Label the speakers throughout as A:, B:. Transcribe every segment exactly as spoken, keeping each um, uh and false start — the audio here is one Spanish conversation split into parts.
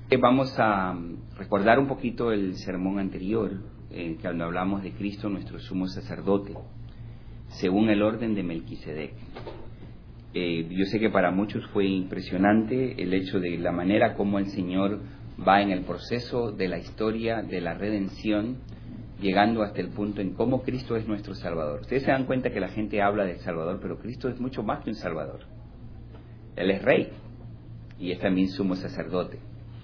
A: Vamos a recordar un poquito el sermón anterior, eh, cuando hablamos de Cristo, nuestro sumo sacerdote, según el orden de Melquisedec. Eh, yo sé que para muchos fue impresionante el hecho de la manera como el Señor va en el proceso de la historia de la redención, llegando hasta el punto en cómo Cristo es nuestro Salvador. Ustedes se dan cuenta que la gente habla del Salvador, pero Cristo es mucho más que un Salvador. Él es Rey y es también sumo sacerdote.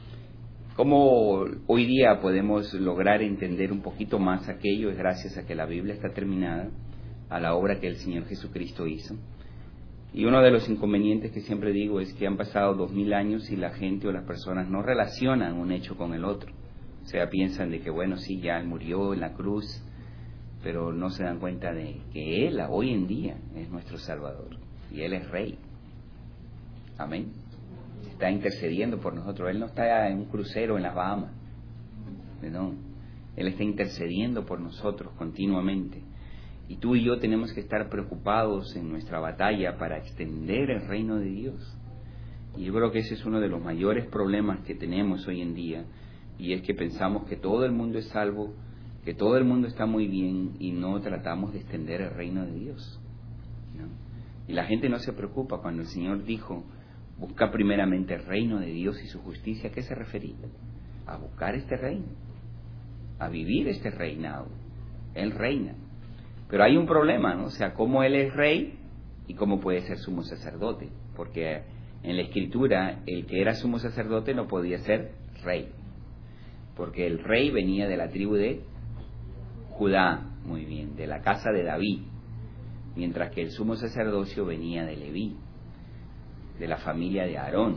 A: ¿Cómo hoy día podemos lograr entender un poquito más aquello? Es gracias a que la Biblia está terminada, a la obra que el Señor Jesucristo hizo. Y uno de los inconvenientes que siempre digo es que han pasado dos mil años y la gente o las personas no relacionan un hecho con el otro. O sea, piensan de que, bueno, sí, ya Él murió en la cruz, pero no se dan cuenta de que Él hoy en día es nuestro Salvador y Él es Rey. Amén. Está intercediendo por nosotros. Él no está en un crucero en las Bahamas, no. Él está intercediendo por nosotros continuamente. Y tú y yo tenemos que estar preocupados en nuestra batalla para extender el reino de Dios. Y yo creo que ese es uno de los mayores problemas que tenemos hoy en día, y es que pensamos que todo el mundo es salvo, que todo el mundo está muy bien, y no tratamos de extender el reino de Dios, ¿no? Y la gente no se preocupa. Cuando el Señor dijo, busca primeramente el reino de Dios y su justicia, ¿a qué se refería? A buscar este reino, a vivir este reinado. Él reina. Pero hay un problema, ¿no? O sea, cómo Él es Rey y cómo puede ser sumo sacerdote. Porque en la Escritura, el que era sumo sacerdote no podía ser Rey. Porque el Rey venía de la tribu de Judá, muy bien, de la casa de David. Mientras que el sumo sacerdocio venía de Leví, de la familia de Aarón.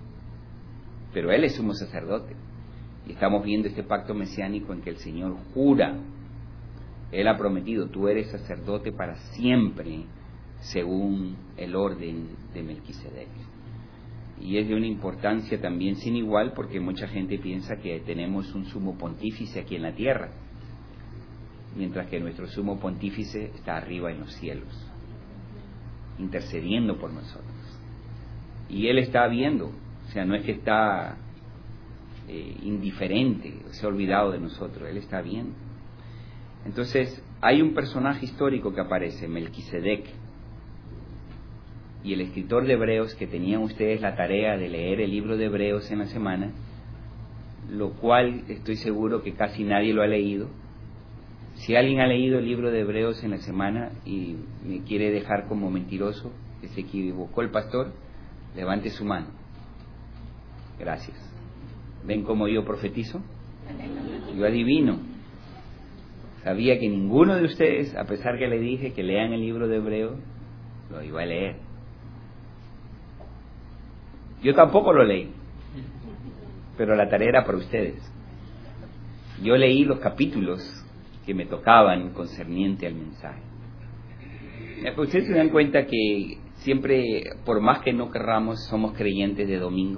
A: Pero Él es sumo sacerdote. Y estamos viendo este pacto mesiánico en que el Señor jura. Él ha prometido, tú eres sacerdote para siempre, según el orden de Melquisedec. Y es de una importancia también sin igual, porque mucha gente piensa que tenemos un sumo pontífice aquí en la tierra, mientras que nuestro sumo pontífice está arriba en los cielos, intercediendo por nosotros. Y Él está viendo, o sea, no es que está eh, indiferente, se ha olvidado de nosotros, Él está viendo. Entonces, hay un personaje histórico que aparece, Melquisedec, y el escritor de Hebreos, que tenían ustedes la tarea de leer el libro de Hebreos en la semana, lo cual estoy seguro que casi nadie lo ha leído. Si alguien ha leído el libro de Hebreos en la semana y me quiere dejar como mentiroso, que se equivocó el pastor, levante su mano. Gracias. ¿Ven cómo yo profetizo? Yo adivino. Sabía que ninguno de ustedes, a pesar que le dije que lean el libro de Hebreos, lo iba a leer. Yo tampoco lo leí, pero la tarea era para ustedes. Yo leí los capítulos que me tocaban concerniente al mensaje. Ustedes se dan cuenta que siempre, por más que no querramos, somos creyentes de domingo.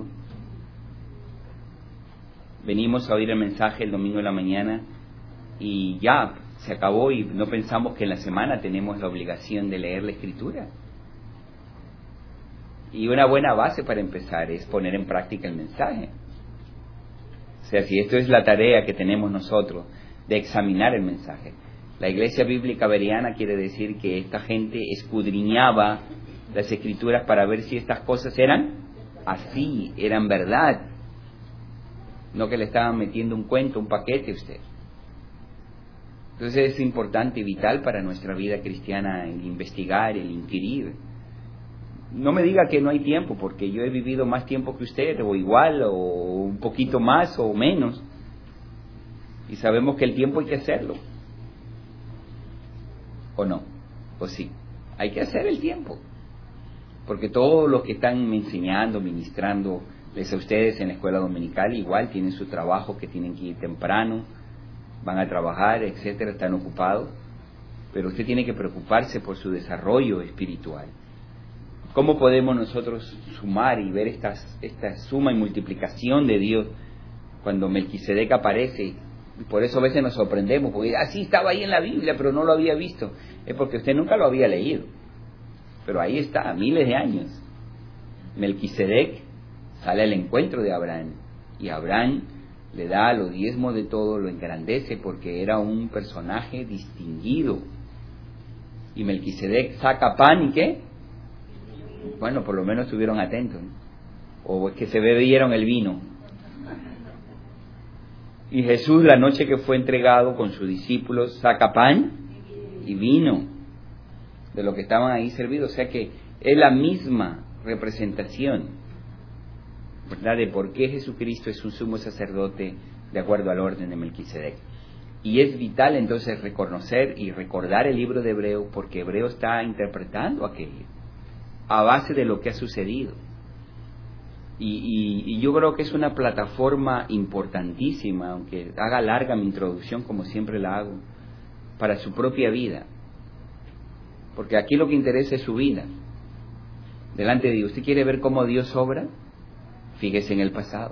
A: Venimos a oír el mensaje el domingo en la mañana y ya se acabó, y no pensamos que en la semana tenemos la obligación de leer la Escritura. Y una buena base para empezar es poner en práctica el mensaje. O sea, si esto es la tarea que tenemos nosotros, de examinar el mensaje. La Iglesia Bíblica Bereana quiere decir que esta gente escudriñaba las Escrituras para ver si estas cosas eran así, eran verdad. No que le estaban metiendo un cuento, un paquete a usted. Entonces es importante y vital para nuestra vida cristiana el investigar, el inquirir. No me diga que no hay tiempo, porque yo he vivido más tiempo que usted, o igual, o un poquito más, o menos. Y sabemos que el tiempo hay que hacerlo. ¿O no? ¿O sí? Hay que hacer el tiempo. Porque todos los que están enseñando, ministrando, les a ustedes en la escuela dominical, igual tienen su trabajo, que tienen que ir temprano, van a trabajar, etcétera, están ocupados, pero usted tiene que preocuparse por su desarrollo espiritual. ¿Cómo podemos nosotros sumar y ver estas, esta suma y multiplicación de Dios cuando Melquisedec aparece? Y por eso a veces nos sorprendemos, porque así ah, estaba ahí en la Biblia, pero no lo había visto. Es porque usted nunca lo había leído, pero ahí está, miles de años. Melquisedec sale al encuentro de Abraham Y Abraham le da los diezmos de todo, lo engrandece porque era un personaje distinguido. Y Melquisedec saca pan y ¿qué? Bueno, por lo menos estuvieron atentos, ¿no? O es que se bebieron el vino. Y Jesús, la noche que fue entregado con sus discípulos, saca pan y vino de lo que estaban ahí servidos. O sea que es la misma representación, ¿verdad?, de por qué Jesucristo es un sumo sacerdote de acuerdo al orden de Melquisedec. Y es vital entonces reconocer y recordar el libro de Hebreo, porque Hebreo está interpretando aquello a base de lo que ha sucedido. Y, y, y yo creo que es una plataforma importantísima, aunque haga larga mi introducción como siempre la hago, para su propia vida. Porque aquí lo que interesa es su vida delante de Dios. ¿Usted quiere ver cómo Dios obra? Fíjese en el pasado.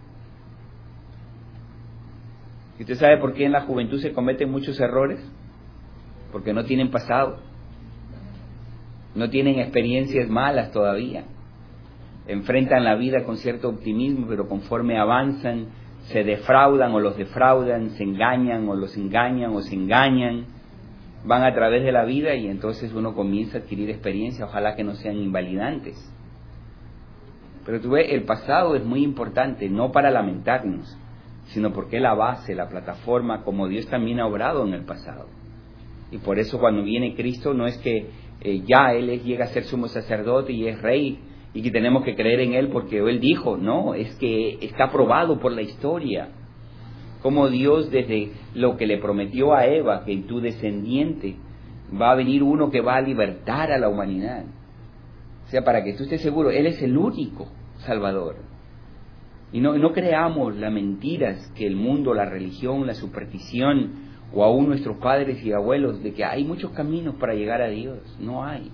A: ¿Y usted sabe por qué en la juventud se cometen muchos errores? Porque no tienen pasado. No tienen experiencias malas todavía. Enfrentan la vida con cierto optimismo, pero conforme avanzan, se defraudan o los defraudan, se engañan o los engañan o se engañan, van a través de la vida y entonces uno comienza a adquirir experiencia, ojalá que no sean invalidantes. Pero tú ves, el pasado es muy importante, no para lamentarnos, sino porque es la base, la plataforma, como Dios también ha obrado en el pasado. Y por eso cuando viene Cristo no es que eh, ya Él es, llega a ser sumo sacerdote y es rey, y que tenemos que creer en Él porque Él dijo, no, es que está probado por la historia, como Dios desde lo que le prometió a Eva, que en tu descendiente va a venir uno que va a libertar a la humanidad. O sea, para que tú estés seguro, Él es el único Salvador. Y no, no creamos las mentiras que el mundo, la religión, la superstición, o aún nuestros padres y abuelos, de que hay muchos caminos para llegar a Dios. No hay.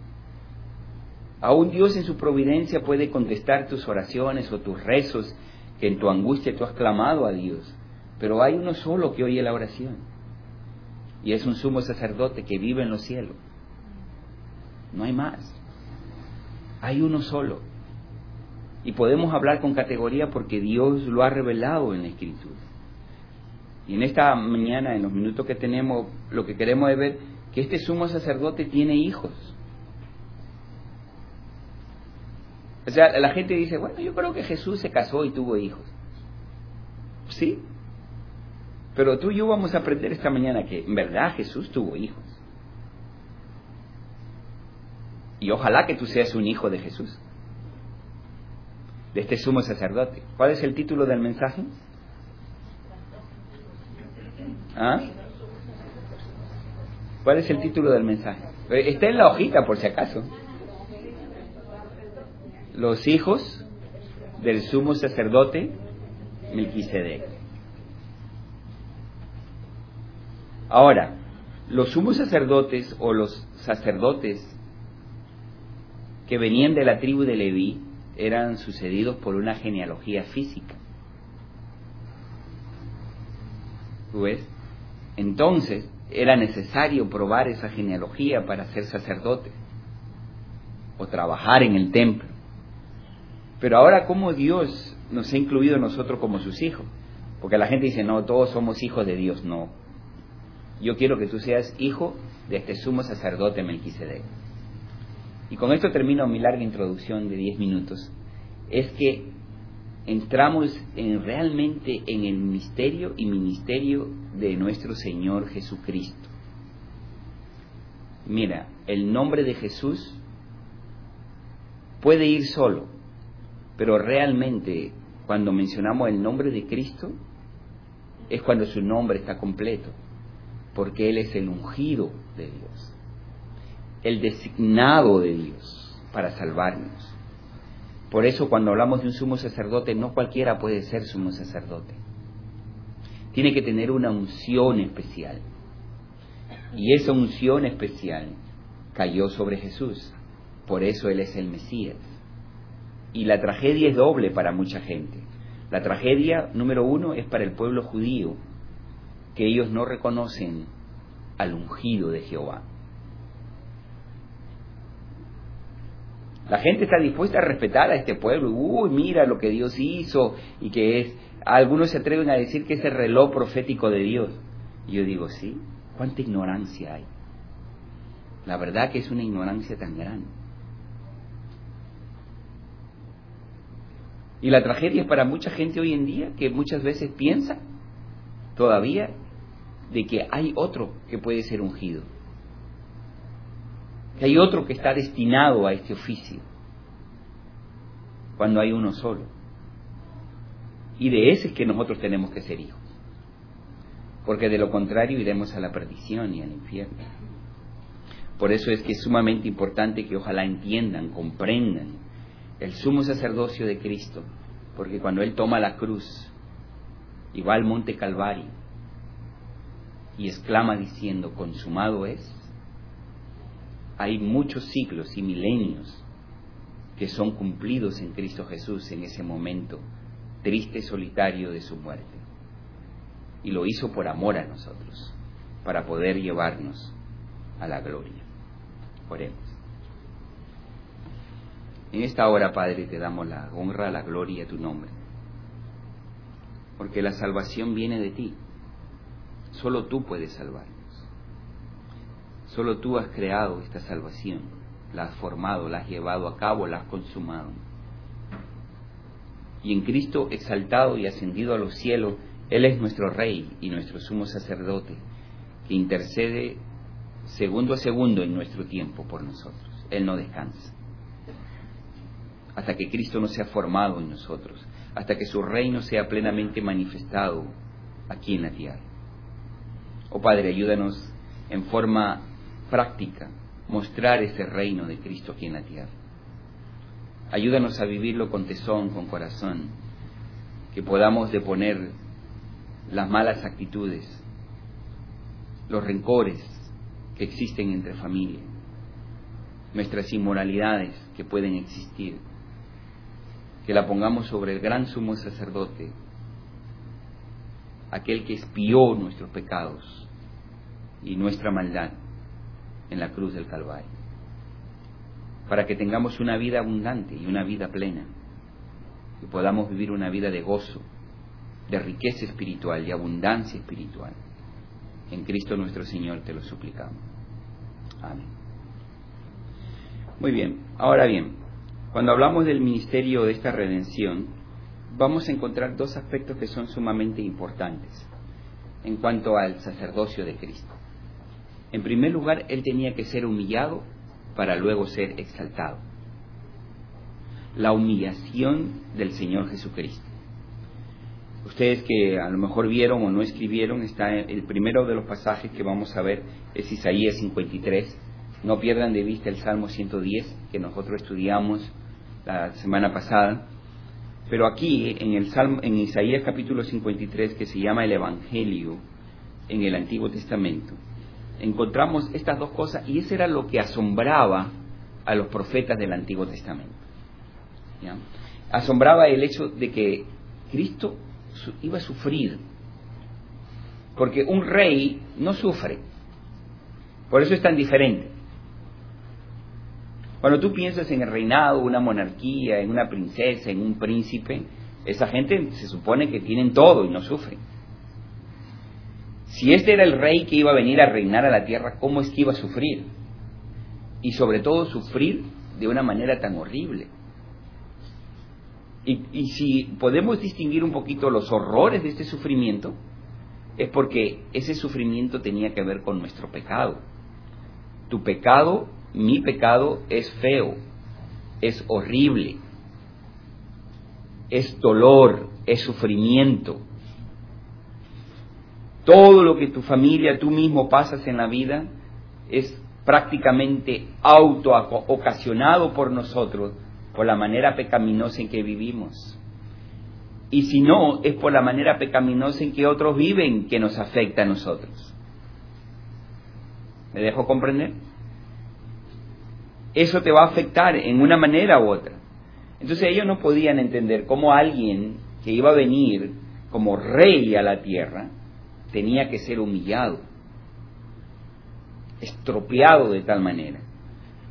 A: Aún Dios en su providencia puede contestar tus oraciones o tus rezos que en tu angustia tú has clamado a Dios. Pero hay uno solo que oye la oración. Y es un sumo sacerdote que vive en los cielos. No hay más. Hay uno solo. Y podemos hablar con categoría porque Dios lo ha revelado en la Escritura. Y en esta mañana, en los minutos que tenemos, lo que queremos es ver que este sumo sacerdote tiene hijos. O sea, la gente dice, bueno, yo creo que Jesús se casó y tuvo hijos. Sí, pero tú y yo vamos a aprender esta mañana que en verdad Jesús tuvo hijos. Y ojalá que tú seas un hijo de Jesús, de este sumo sacerdote. ¿Cuál es el título del mensaje? ¿Ah? ¿Cuál es el título del mensaje? Está en la hojita por si acaso. Los hijos del sumo sacerdote Melquisedec. Ahora, los sumos sacerdotes o los sacerdotes que venían de la tribu de Leví eran sucedidos por una genealogía física. ¿Tú ves? Entonces, era necesario probar esa genealogía para ser sacerdote o trabajar en el templo. Pero ahora, ¿cómo Dios nos ha incluido nosotros como sus hijos? Porque la gente dice, no, todos somos hijos de Dios. No. Yo quiero que tú seas hijo de este sumo sacerdote Melquisedec. Y con esto termino mi larga introducción de diez minutos. Es que entramos en, realmente en el misterio y ministerio de nuestro Señor Jesucristo. Mira, el nombre de Jesús puede ir solo, pero realmente cuando mencionamos el nombre de Cristo es cuando su nombre está completo, porque Él es el ungido de Dios, el designado de Dios para salvarnos. Por eso cuando hablamos de un sumo sacerdote, no cualquiera puede ser sumo sacerdote. Tiene que tener una unción especial. Y esa unción especial cayó sobre Jesús. Por eso Él es el Mesías. Y la tragedia es doble para mucha gente. La tragedia número uno es para el pueblo judío, que ellos no reconocen al ungido de Jehová. La gente está dispuesta a respetar a este pueblo. Uy, mira lo que Dios hizo y que es... Algunos se atreven a decir que es el reloj profético de Dios. Y yo digo, sí, cuánta ignorancia hay. La verdad que es una ignorancia tan grande. Y la tragedia es para mucha gente hoy en día que muchas veces piensa todavía de que hay otro que puede ser ungido, que hay otro que está destinado a este oficio, cuando hay uno solo. Y de ese es que nosotros tenemos que ser hijos, porque de lo contrario iremos a la perdición y al infierno. Por eso es que es sumamente importante que ojalá entiendan, comprendan el sumo sacerdocio de Cristo, porque cuando Él toma la cruz y va al monte Calvario y exclama diciendo, consumado es, hay muchos siglos y milenios que son cumplidos en Cristo Jesús en ese momento triste, solitario de su muerte. Y lo hizo por amor a nosotros, para poder llevarnos a la gloria. Oremos. En esta hora, Padre, te damos la honra, la gloria a tu nombre, porque la salvación viene de ti. Solo tú puedes salvarnos. Solo tú has creado esta salvación, la has formado, la has llevado a cabo, la has consumado. Y en Cristo exaltado y ascendido a los cielos, Él es nuestro Rey y nuestro sumo sacerdote, que intercede segundo a segundo en nuestro tiempo por nosotros. Él no descansa hasta que Cristo no sea formado en nosotros, hasta que su reino sea plenamente manifestado aquí en la tierra. Oh Padre, ayúdanos en forma práctica mostrar ese reino de Cristo aquí en la tierra. Ayúdanos a vivirlo con tesón, con corazón, que podamos deponer las malas actitudes, los rencores que existen entre familia, nuestras inmoralidades que pueden existir, que la pongamos sobre el gran sumo sacerdote, aquel que expió nuestros pecados y nuestra maldad en la cruz del Calvario, para que tengamos una vida abundante y una vida plena, y podamos vivir una vida de gozo, de riqueza espiritual, de abundancia espiritual. En Cristo nuestro Señor te lo suplicamos. Amén. Muy bien, ahora bien, cuando hablamos del ministerio de esta redención, vamos a encontrar dos aspectos que son sumamente importantes en cuanto al sacerdocio de Cristo. En primer lugar, Él tenía que ser humillado para luego ser exaltado. La humillación del Señor Jesucristo. Ustedes que a lo mejor vieron o no escribieron, está el primero de los pasajes que vamos a ver, es Isaías cincuenta y tres. No pierdan de vista el Salmo ciento diez, que nosotros estudiamos la semana pasada. Pero aquí, en el Salmo, en Isaías capítulo cincuenta y tres, que se llama el Evangelio en el Antiguo Testamento, encontramos estas dos cosas, y eso era lo que asombraba a los profetas del Antiguo Testamento. ¿Ya? Asombraba el hecho de que Cristo iba a sufrir, porque un rey no sufre, por eso es tan diferente. Cuando tú piensas en el reinado, una monarquía, en una princesa, en un príncipe, esa gente se supone que tienen todo y no sufren. Si este era el rey que iba a venir a reinar a la tierra, ¿cómo es que iba a sufrir? Y sobre todo sufrir de una manera tan horrible. Y, y si podemos distinguir un poquito los horrores de este sufrimiento, es porque ese sufrimiento tenía que ver con nuestro pecado. Tu pecado, mi pecado, es feo, es horrible, es dolor, es sufrimiento. Todo lo que tu familia, tú mismo pasas en la vida, es prácticamente auto-ocasionado por nosotros, por la manera pecaminosa en que vivimos. Y si no, es por la manera pecaminosa en que otros viven que nos afecta a nosotros. ¿Me dejo comprender? Eso te va a afectar en una manera u otra. Entonces ellos no podían entender cómo alguien que iba a venir como rey a la tierra tenía que ser humillado, estropeado de tal manera.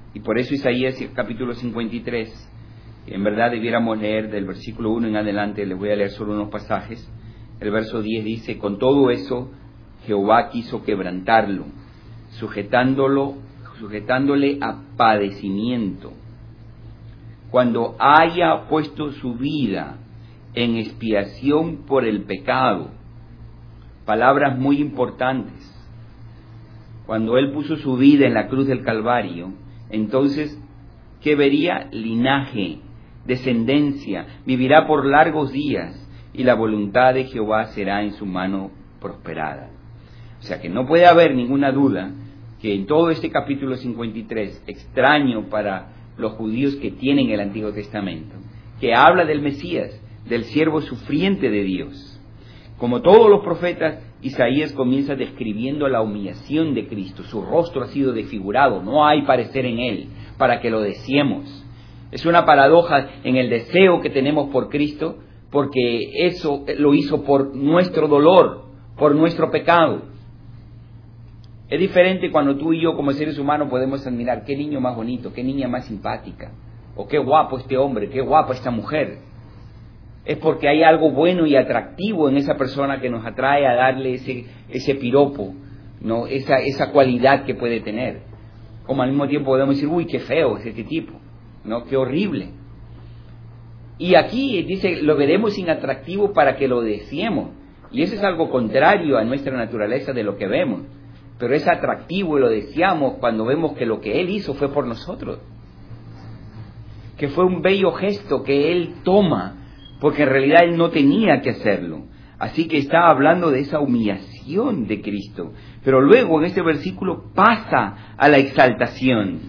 A: Y por eso Isaías capítulo cincuenta y tres, en verdad debiéramos leer del versículo uno en adelante, les voy a leer solo unos pasajes. El verso diez dice: con todo eso Jehová quiso quebrantarlo, sujetándolo, sujetándole a padecimiento. Cuando haya puesto su vida en expiación por el pecado. Palabras muy importantes. Cuando Él puso su vida en la cruz del Calvario, entonces, ¿qué vería? Linaje, descendencia, vivirá por largos días, y la voluntad de Jehová será en su mano prosperada. O sea que no puede haber ninguna duda que en todo este capítulo cincuenta y tres, extraño para los judíos que tienen el Antiguo Testamento, que habla del Mesías, del siervo sufriente de Dios. Como todos los profetas, Isaías comienza describiendo la humillación de Cristo. Su rostro ha sido desfigurado, no hay parecer en él para que lo deseemos. Es una paradoja en el deseo que tenemos por Cristo, porque eso lo hizo por nuestro dolor, por nuestro pecado. Es diferente cuando tú y yo como seres humanos podemos admirar qué niño más bonito, qué niña más simpática, o qué guapo este hombre, qué guapa esta mujer. Es porque hay algo bueno y atractivo en esa persona que nos atrae a darle ese, ese piropo, ¿no? Esa, esa cualidad que puede tener. Como al mismo tiempo podemos decir, uy, qué feo es este tipo, ¿no? Qué horrible. Y aquí dice, lo veremos inatractivo para que lo deseemos. Y eso es algo contrario a nuestra naturaleza de lo que vemos. Pero es atractivo y lo deseamos cuando vemos que lo que Él hizo fue por nosotros. Que fue un bello gesto que Él toma, porque en realidad Él no tenía que hacerlo. Así que está hablando de esa humillación de Cristo. Pero luego en este versículo pasa a la exaltación.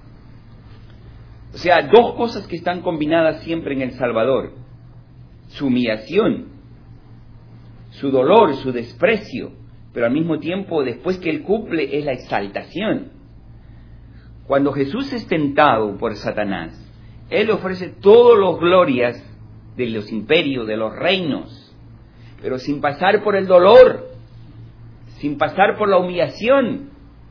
A: O sea, dos cosas que están combinadas siempre en el Salvador. Su humillación, su dolor, su desprecio, pero al mismo tiempo, después que Él cumple, es la exaltación. Cuando Jesús es tentado por Satanás, Él ofrece todas las glorias de los imperios, de los reinos, pero sin pasar por el dolor, sin pasar por la humillación.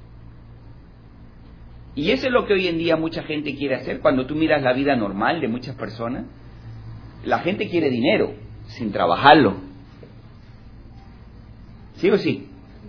A: Y eso es lo que hoy en día mucha gente quiere hacer. Cuando tú miras la vida normal de muchas personas, la gente quiere dinero, sin trabajarlo. ¿Sí o sí?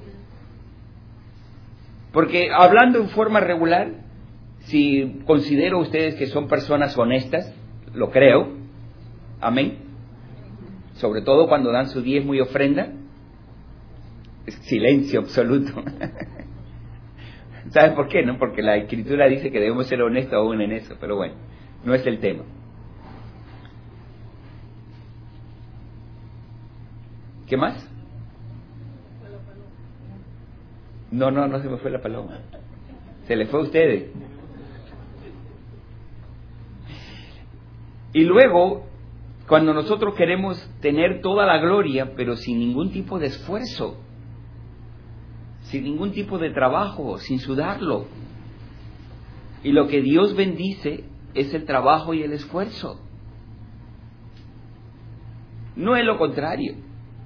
A: Porque hablando en forma regular, si considero ustedes que son personas honestas, lo creo, amén, sobre todo cuando dan su diezmo y ofrenda, es silencio absoluto. ¿Sabes por qué? No, porque la Escritura dice que debemos ser honestos aún en eso, pero bueno, no es el tema. ¿Qué más? No, no, no se me fue la paloma. Se le fue a ustedes. Y luego, cuando nosotros queremos tener toda la gloria, pero sin ningún tipo de esfuerzo, sin ningún tipo de trabajo, sin sudarlo. Y lo que Dios bendice es el trabajo y el esfuerzo. No es lo contrario.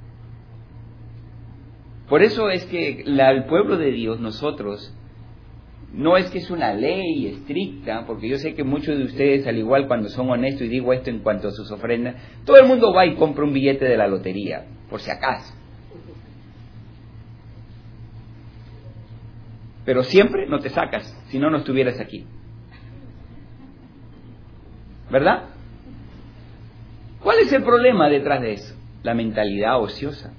A: Por eso es que la, el pueblo de Dios, nosotros, no es que es una ley estricta, porque yo sé que muchos de ustedes, al igual cuando son honestos, y digo esto en cuanto a sus ofrendas, todo el mundo va y compra un billete de la lotería, por si acaso. Pero siempre no te sacas, si no, no estuvieras aquí. ¿Verdad? ¿Cuál es el problema detrás de eso? La mentalidad ociosa.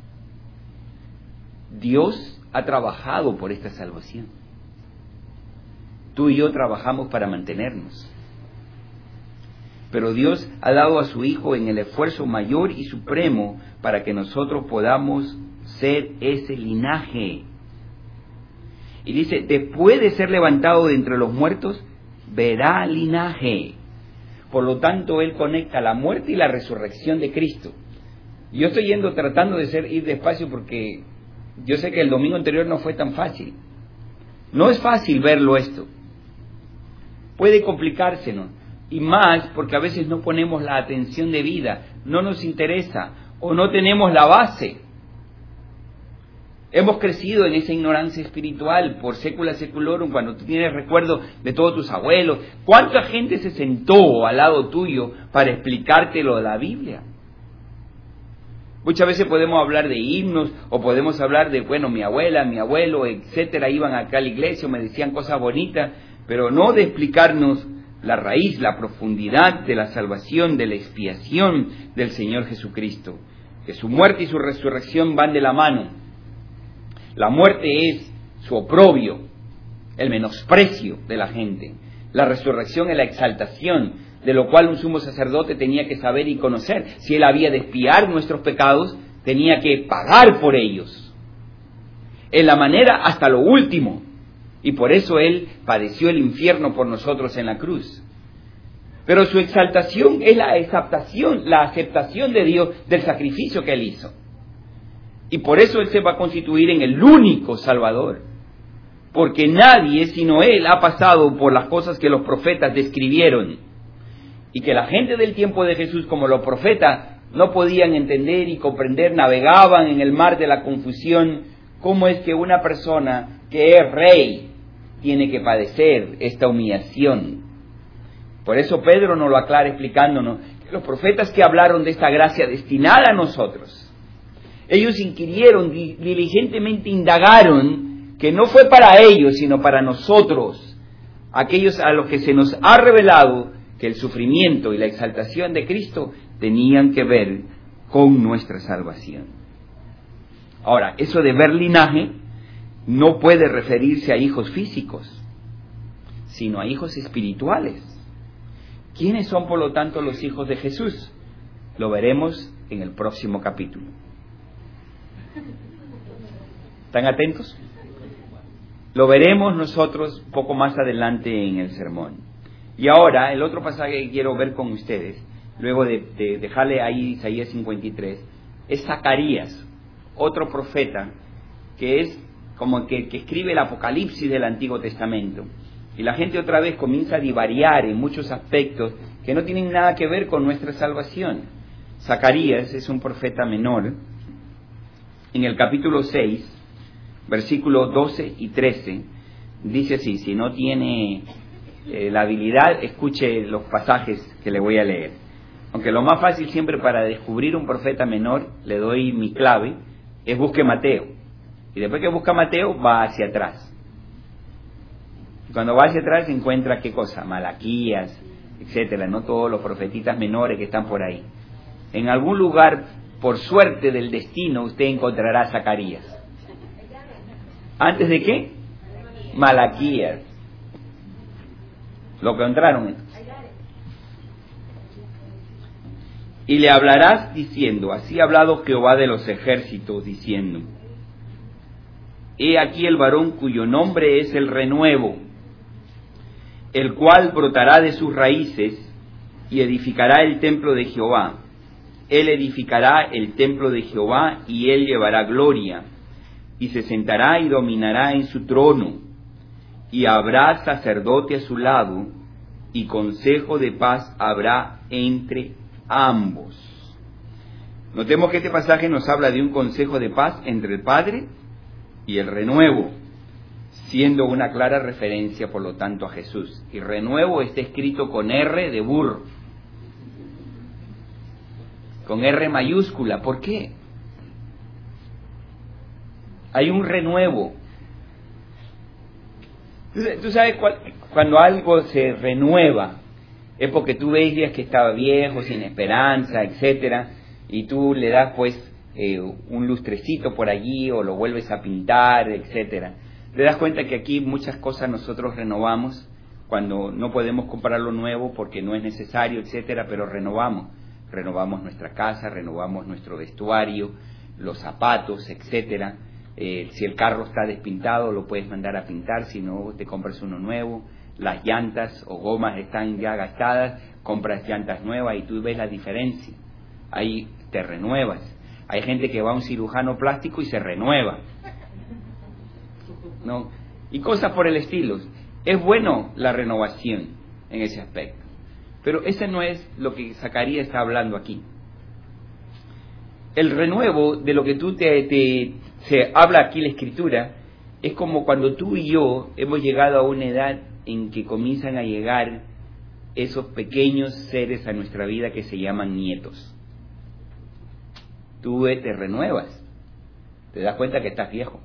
A: Dios ha trabajado por esta salvación. Tú y yo trabajamos para mantenernos. Pero Dios ha dado a su Hijo en el esfuerzo mayor y supremo para que nosotros podamos ser ese linaje. Y dice, después de ser levantado de entre los muertos, verá linaje. Por lo tanto, Él conecta la muerte y la resurrección de Cristo. Yo estoy yendo tratando de ser, ir despacio porque yo sé que el domingo anterior no fue tan fácil. No es fácil verlo esto. Puede complicársenos. Y más porque a veces no ponemos la atención debida, no nos interesa o no tenemos la base. Hemos crecido en esa ignorancia espiritual por sécula seculorum, cuando tú tienes recuerdo de todos tus abuelos. ¿Cuánta gente se sentó al lado tuyo para explicarte lo de la Biblia? Muchas veces podemos hablar de himnos, o podemos hablar de, bueno, mi abuela, mi abuelo, etcétera, iban acá a la iglesia, me decían cosas bonitas, pero no de explicarnos la raíz, la profundidad de la salvación, de la expiación del Señor Jesucristo. Que su muerte y su resurrección van de la mano. La muerte es su oprobio, el menosprecio de la gente. La resurrección es la exaltación, de lo cual un sumo sacerdote tenía que saber y conocer. Si él había de expiar nuestros pecados, tenía que pagar por ellos. En la manera hasta lo último. Y por eso él padeció el infierno por nosotros en la cruz. Pero su exaltación es la aceptación, la aceptación de Dios del sacrificio que él hizo. Y por eso él se va a constituir en el único Salvador. Porque nadie sino él ha pasado por las cosas que los profetas describieron. Y que la gente del tiempo de Jesús, como los profetas, no podían entender y comprender, navegaban en el mar de la confusión. ¿Cómo es que una persona que es rey tiene que padecer esta humillación? Por eso Pedro nos lo aclara explicándonos que los profetas que hablaron de esta gracia destinada a nosotros, ellos inquirieron, diligentemente indagaron, que no fue para ellos, sino para nosotros, aquellos a los que se nos ha revelado que el sufrimiento y la exaltación de Cristo tenían que ver con nuestra salvación. Ahora, eso de ver linaje no puede referirse a hijos físicos, sino a hijos espirituales. ¿Quiénes son, por lo tanto, los hijos de Jesús? Lo veremos en el próximo capítulo. ¿Están atentos? Lo veremos nosotros poco más adelante en el sermón. Y ahora, el otro pasaje que quiero ver con ustedes, luego de, de dejarle ahí Isaías cincuenta y tres, es Zacarías, otro profeta, que es como que, que escribe el Apocalipsis del Antiguo Testamento. Y la gente otra vez comienza a divariar en muchos aspectos que no tienen nada que ver con nuestra salvación. Zacarías es un profeta menor. En el capítulo seis, versículos doce y trece, dice así: si no tiene eh, la habilidad, escuche los pasajes que le voy a leer. Aunque lo más fácil siempre para descubrir un profeta menor, le doy mi clave, es busque Mateo. Y después que busca Mateo, va hacia atrás. Y cuando va hacia atrás encuentra ¿qué cosa? Malaquías, etcétera, no todos los profetitas menores que están por ahí. En algún lugar, por suerte del destino, usted encontrará a Zacarías. ¿Antes de qué? Malaquías. Lo encontraron. Y le hablarás diciendo, así ha hablado Jehová de los ejércitos, diciendo: he aquí el varón cuyo nombre es el renuevo, el cual brotará de sus raíces y edificará el templo de Jehová. Él edificará el templo de Jehová y él llevará gloria, y se sentará y dominará en su trono, y habrá sacerdote a su lado, y consejo de paz habrá entre ambos. Notemos que este pasaje nos habla de un consejo de paz entre el Padre y el renuevo, siendo una clara referencia, por lo tanto, a Jesús. Y renuevo está escrito con R de burro, con R mayúscula. ¿Por qué? Hay un renuevo. Tú sabes, cuando algo se renueva, es porque tú veías que estaba viejo, sin esperanza, etcétera, y tú le das pues eh, un lustrecito por allí, o lo vuelves a pintar, etcétera. Te das cuenta que aquí muchas cosas nosotros renovamos cuando no podemos comprar lo nuevo porque no es necesario, etcétera, pero renovamos. Renovamos nuestra casa, renovamos nuestro vestuario, los zapatos, etcétera. Eh, si el carro está despintado, lo puedes mandar a pintar, si no, te compras uno nuevo. Las llantas o gomas están ya gastadas, compras llantas nuevas y tú ves la diferencia. Ahí te renuevas. Hay gente que va a un cirujano plástico y se renueva, ¿no? Y cosas por el estilo. Es bueno la renovación en ese aspecto, pero ese no es lo que Zacarías está hablando aquí. El renuevo de lo que tú te, te se habla aquí la Escritura, es como cuando tú y yo hemos llegado a una edad en que comienzan a llegar esos pequeños seres a nuestra vida que se llaman nietos. Tú te renuevas, te das cuenta que estás viejo,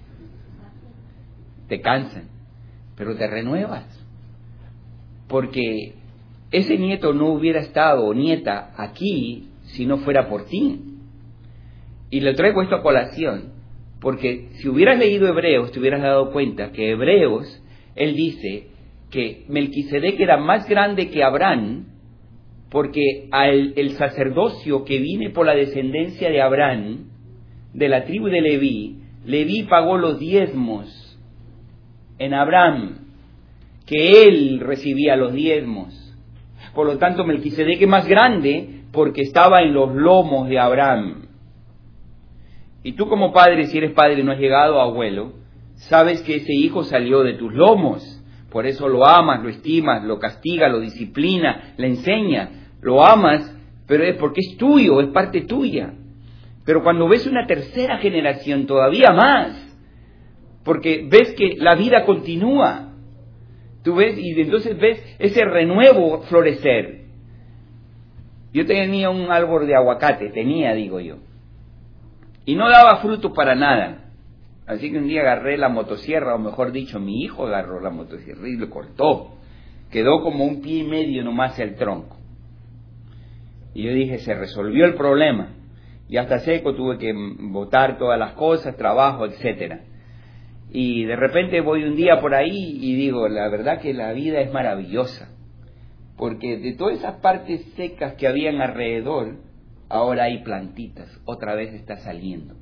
A: te cansan, pero te renuevas, porque ese nieto no hubiera estado, o nieta, aquí si no fuera por ti. Y le traigo esto a colación, porque si hubieras leído Hebreos, te hubieras dado cuenta que Hebreos, él dice que Melquisedec era más grande que Abraham, porque al, el sacerdocio que viene por la descendencia de Abraham, de la tribu de Leví, Leví pagó los diezmos en Abraham, que él recibía los diezmos. Por lo tanto, Melquisedec es más grande porque estaba en los lomos de Abraham. Y tú como padre, si eres padre y no has llegado a abuelo, sabes que ese hijo salió de tus lomos. Por eso lo amas, lo estimas, lo castiga, lo disciplina, le enseña. Lo amas, pero es porque es tuyo, es parte tuya. Pero cuando ves una tercera generación, todavía más, porque ves que la vida continúa. Tú ves, y entonces ves ese renuevo florecer. Yo tenía un árbol de aguacate, tenía, digo yo, y no daba fruto para nada. Así que un día agarré la motosierra, o mejor dicho, mi hijo agarró la motosierra y lo cortó. Quedó como un pie y medio nomás el tronco. Y yo dije, se resolvió el problema. Ya está seco, tuve que botar todas las cosas, trabajo, etcétera. Y de repente voy un día por ahí y digo, la verdad que la vida es maravillosa, porque de todas esas partes secas que habían alrededor, ahora hay plantitas, otra vez está saliendo.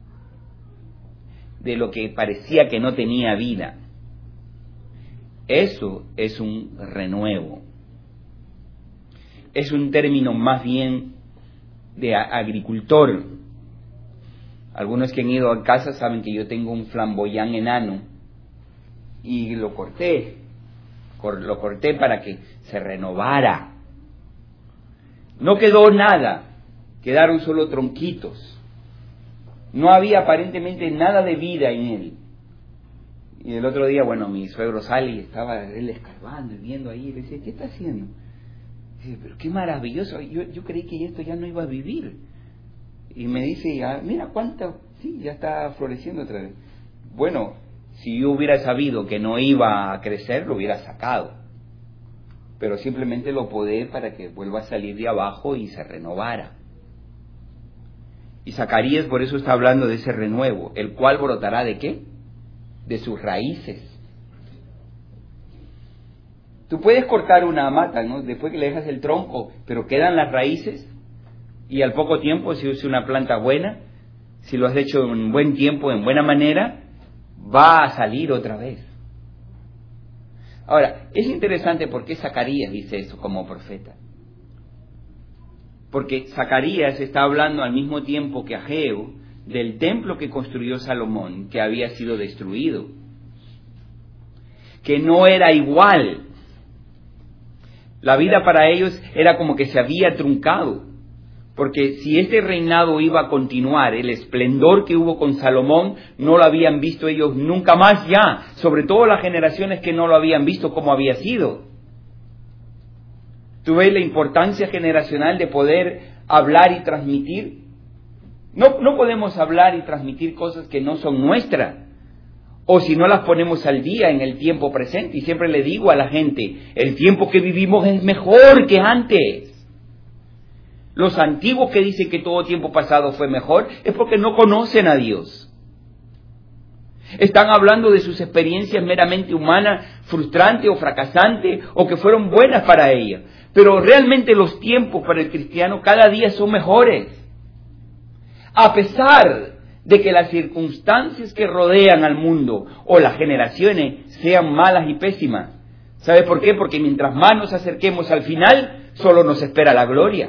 A: De lo que parecía que no tenía vida. Eso es un renuevo. Es un término más bien de agricultor. Algunos que han ido a casa saben que yo tengo un flamboyán enano y lo corté, lo corté para que se renovara. No quedó nada, quedaron solo tronquitos. No había aparentemente nada de vida en él. Y el otro día, bueno, mi suegro sale y estaba él escarbando y viendo ahí, y le decía, ¿qué está haciendo? Y dice, pero qué maravilloso, yo, yo creí que esto ya no iba a vivir. Y me dice, ah, mira cuánta, sí, ya está floreciendo otra vez. Bueno, si yo hubiera sabido que no iba a crecer, lo hubiera sacado. Pero simplemente lo podé para que vuelva a salir de abajo y se renovara. Y Zacarías por eso está hablando de ese renuevo, el cual brotará ¿de qué? De sus raíces. Tú puedes cortar una mata, ¿no? Después que le dejas el tronco, pero quedan las raíces. Y al poco tiempo, si es una planta buena, si lo has hecho en buen tiempo, en buena manera, va a salir otra vez. Ahora, es interesante por qué Zacarías dice eso como profeta. Porque Zacarías está hablando al mismo tiempo que Ageo del templo que construyó Salomón, que había sido destruido, que no era igual. La vida para ellos era como que se había truncado. Porque si este reinado iba a continuar, el esplendor que hubo con Salomón, no lo habían visto ellos nunca más ya, sobre todo las generaciones que no lo habían visto como había sido. ¿Tú ves la importancia generacional de poder hablar y transmitir? No, no podemos hablar y transmitir cosas que no son nuestras, o si no las ponemos al día en el tiempo presente. Y siempre le digo a la gente, el tiempo que vivimos es mejor que antes. Los antiguos que dicen que todo tiempo pasado fue mejor es porque no conocen a Dios. Están hablando de sus experiencias meramente humanas, frustrantes o fracasantes, o que fueron buenas para ellas. Pero realmente los tiempos para el cristiano cada día son mejores. A pesar de que las circunstancias que rodean al mundo o las generaciones sean malas y pésimas. ¿Sabe por qué? Porque mientras más nos acerquemos al final, solo nos espera la gloria.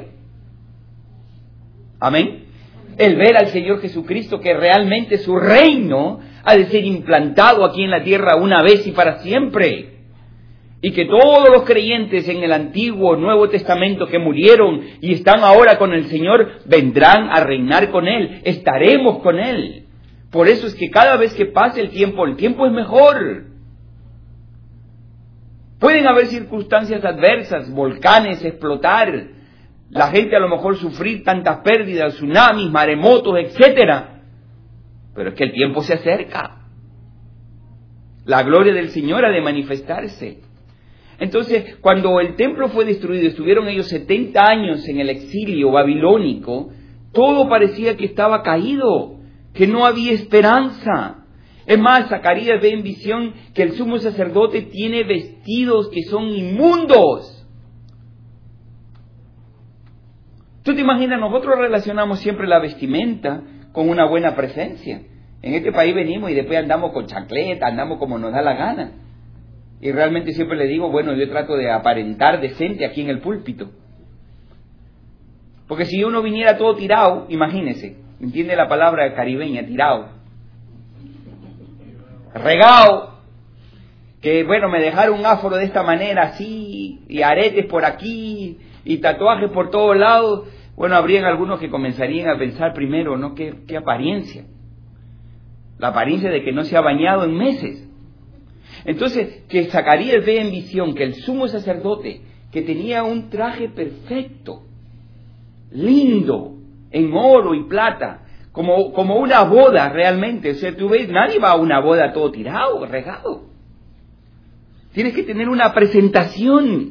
A: Amén. El ver al Señor Jesucristo, que realmente su reino ha de ser implantado aquí en la tierra una vez y para siempre. Y que todos los creyentes en el Antiguo o Nuevo Testamento que murieron y están ahora con el Señor, vendrán a reinar con Él. Estaremos con Él. Por eso es que cada vez que pase el tiempo, el tiempo es mejor. Pueden haber circunstancias adversas, volcanes explotar, la gente a lo mejor sufrir tantas pérdidas, tsunamis, maremotos, etcétera. Pero es que el tiempo se acerca. La gloria del Señor ha de manifestarse. Entonces, cuando el templo fue destruido, estuvieron ellos setenta años en el exilio babilónico, todo parecía que estaba caído, que no había esperanza. Es más, Zacarías ve en visión que el sumo sacerdote tiene vestidos que son inmundos. Tú te imaginas, nosotros relacionamos siempre la vestimenta con una buena presencia. En este país venimos y después andamos con chancleta, andamos como nos da la gana. Y realmente siempre le digo, bueno, yo trato de aparentar decente aquí en el púlpito. Porque si uno viniera todo tirado, imagínese, entiende la palabra caribeña, tirado, regado, que bueno, me dejaron un afro de esta manera así, y aretes por aquí, y tatuajes por todos lados. Bueno, habrían algunos que comenzarían a pensar primero, ¿no? ¿Qué, qué apariencia? La apariencia de que no se ha bañado en meses. Entonces, que Zacarías ve en visión que el sumo sacerdote, que tenía un traje perfecto, lindo, en oro y plata, como, como una boda realmente. O sea, tú ves, nadie va a una boda todo tirado, regado. Tienes que tener una presentación.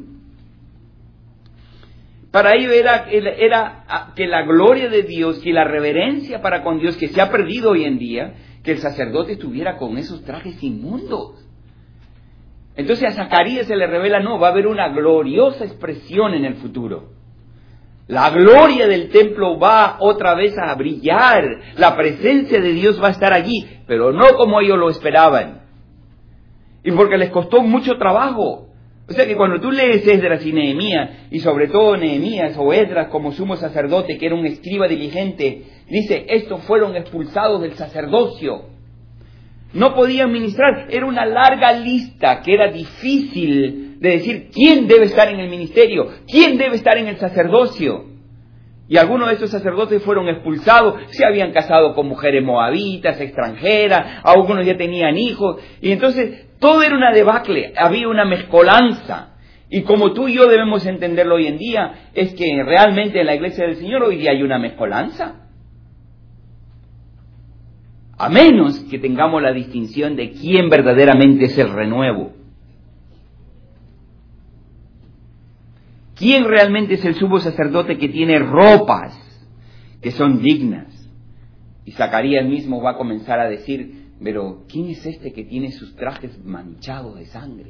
A: Para ello era, era que la gloria de Dios y la reverencia para con Dios, que se ha perdido hoy en día, que el sacerdote estuviera con esos trajes inmundos. Entonces a Zacarías se le revela, no, va a haber una gloriosa expresión en el futuro. La gloria del templo va otra vez a brillar, la presencia de Dios va a estar allí, pero no como ellos lo esperaban. Y porque les costó mucho trabajo. O sea que cuando tú lees Esdras y Nehemías, y sobre todo Nehemías o Esdras como sumo sacerdote, que era un escriba diligente, dice, estos fueron expulsados del sacerdocio. No podían ministrar, era una larga lista que era difícil de decir quién debe estar en el ministerio, quién debe estar en el sacerdocio. Y algunos de estos sacerdotes fueron expulsados, se habían casado con mujeres moabitas, extranjeras, algunos ya tenían hijos, y entonces todo era una debacle, había una mezcolanza. Y como tú y yo debemos entenderlo hoy en día, es que realmente en la iglesia del Señor hoy día hay una mezcolanza. A menos que tengamos la distinción de quién verdaderamente es el renuevo. ¿Quién realmente es el sumo sacerdote que tiene ropas que son dignas? Y Zacarías mismo va a comenzar a decir, pero ¿quién es este que tiene sus trajes manchados de sangre?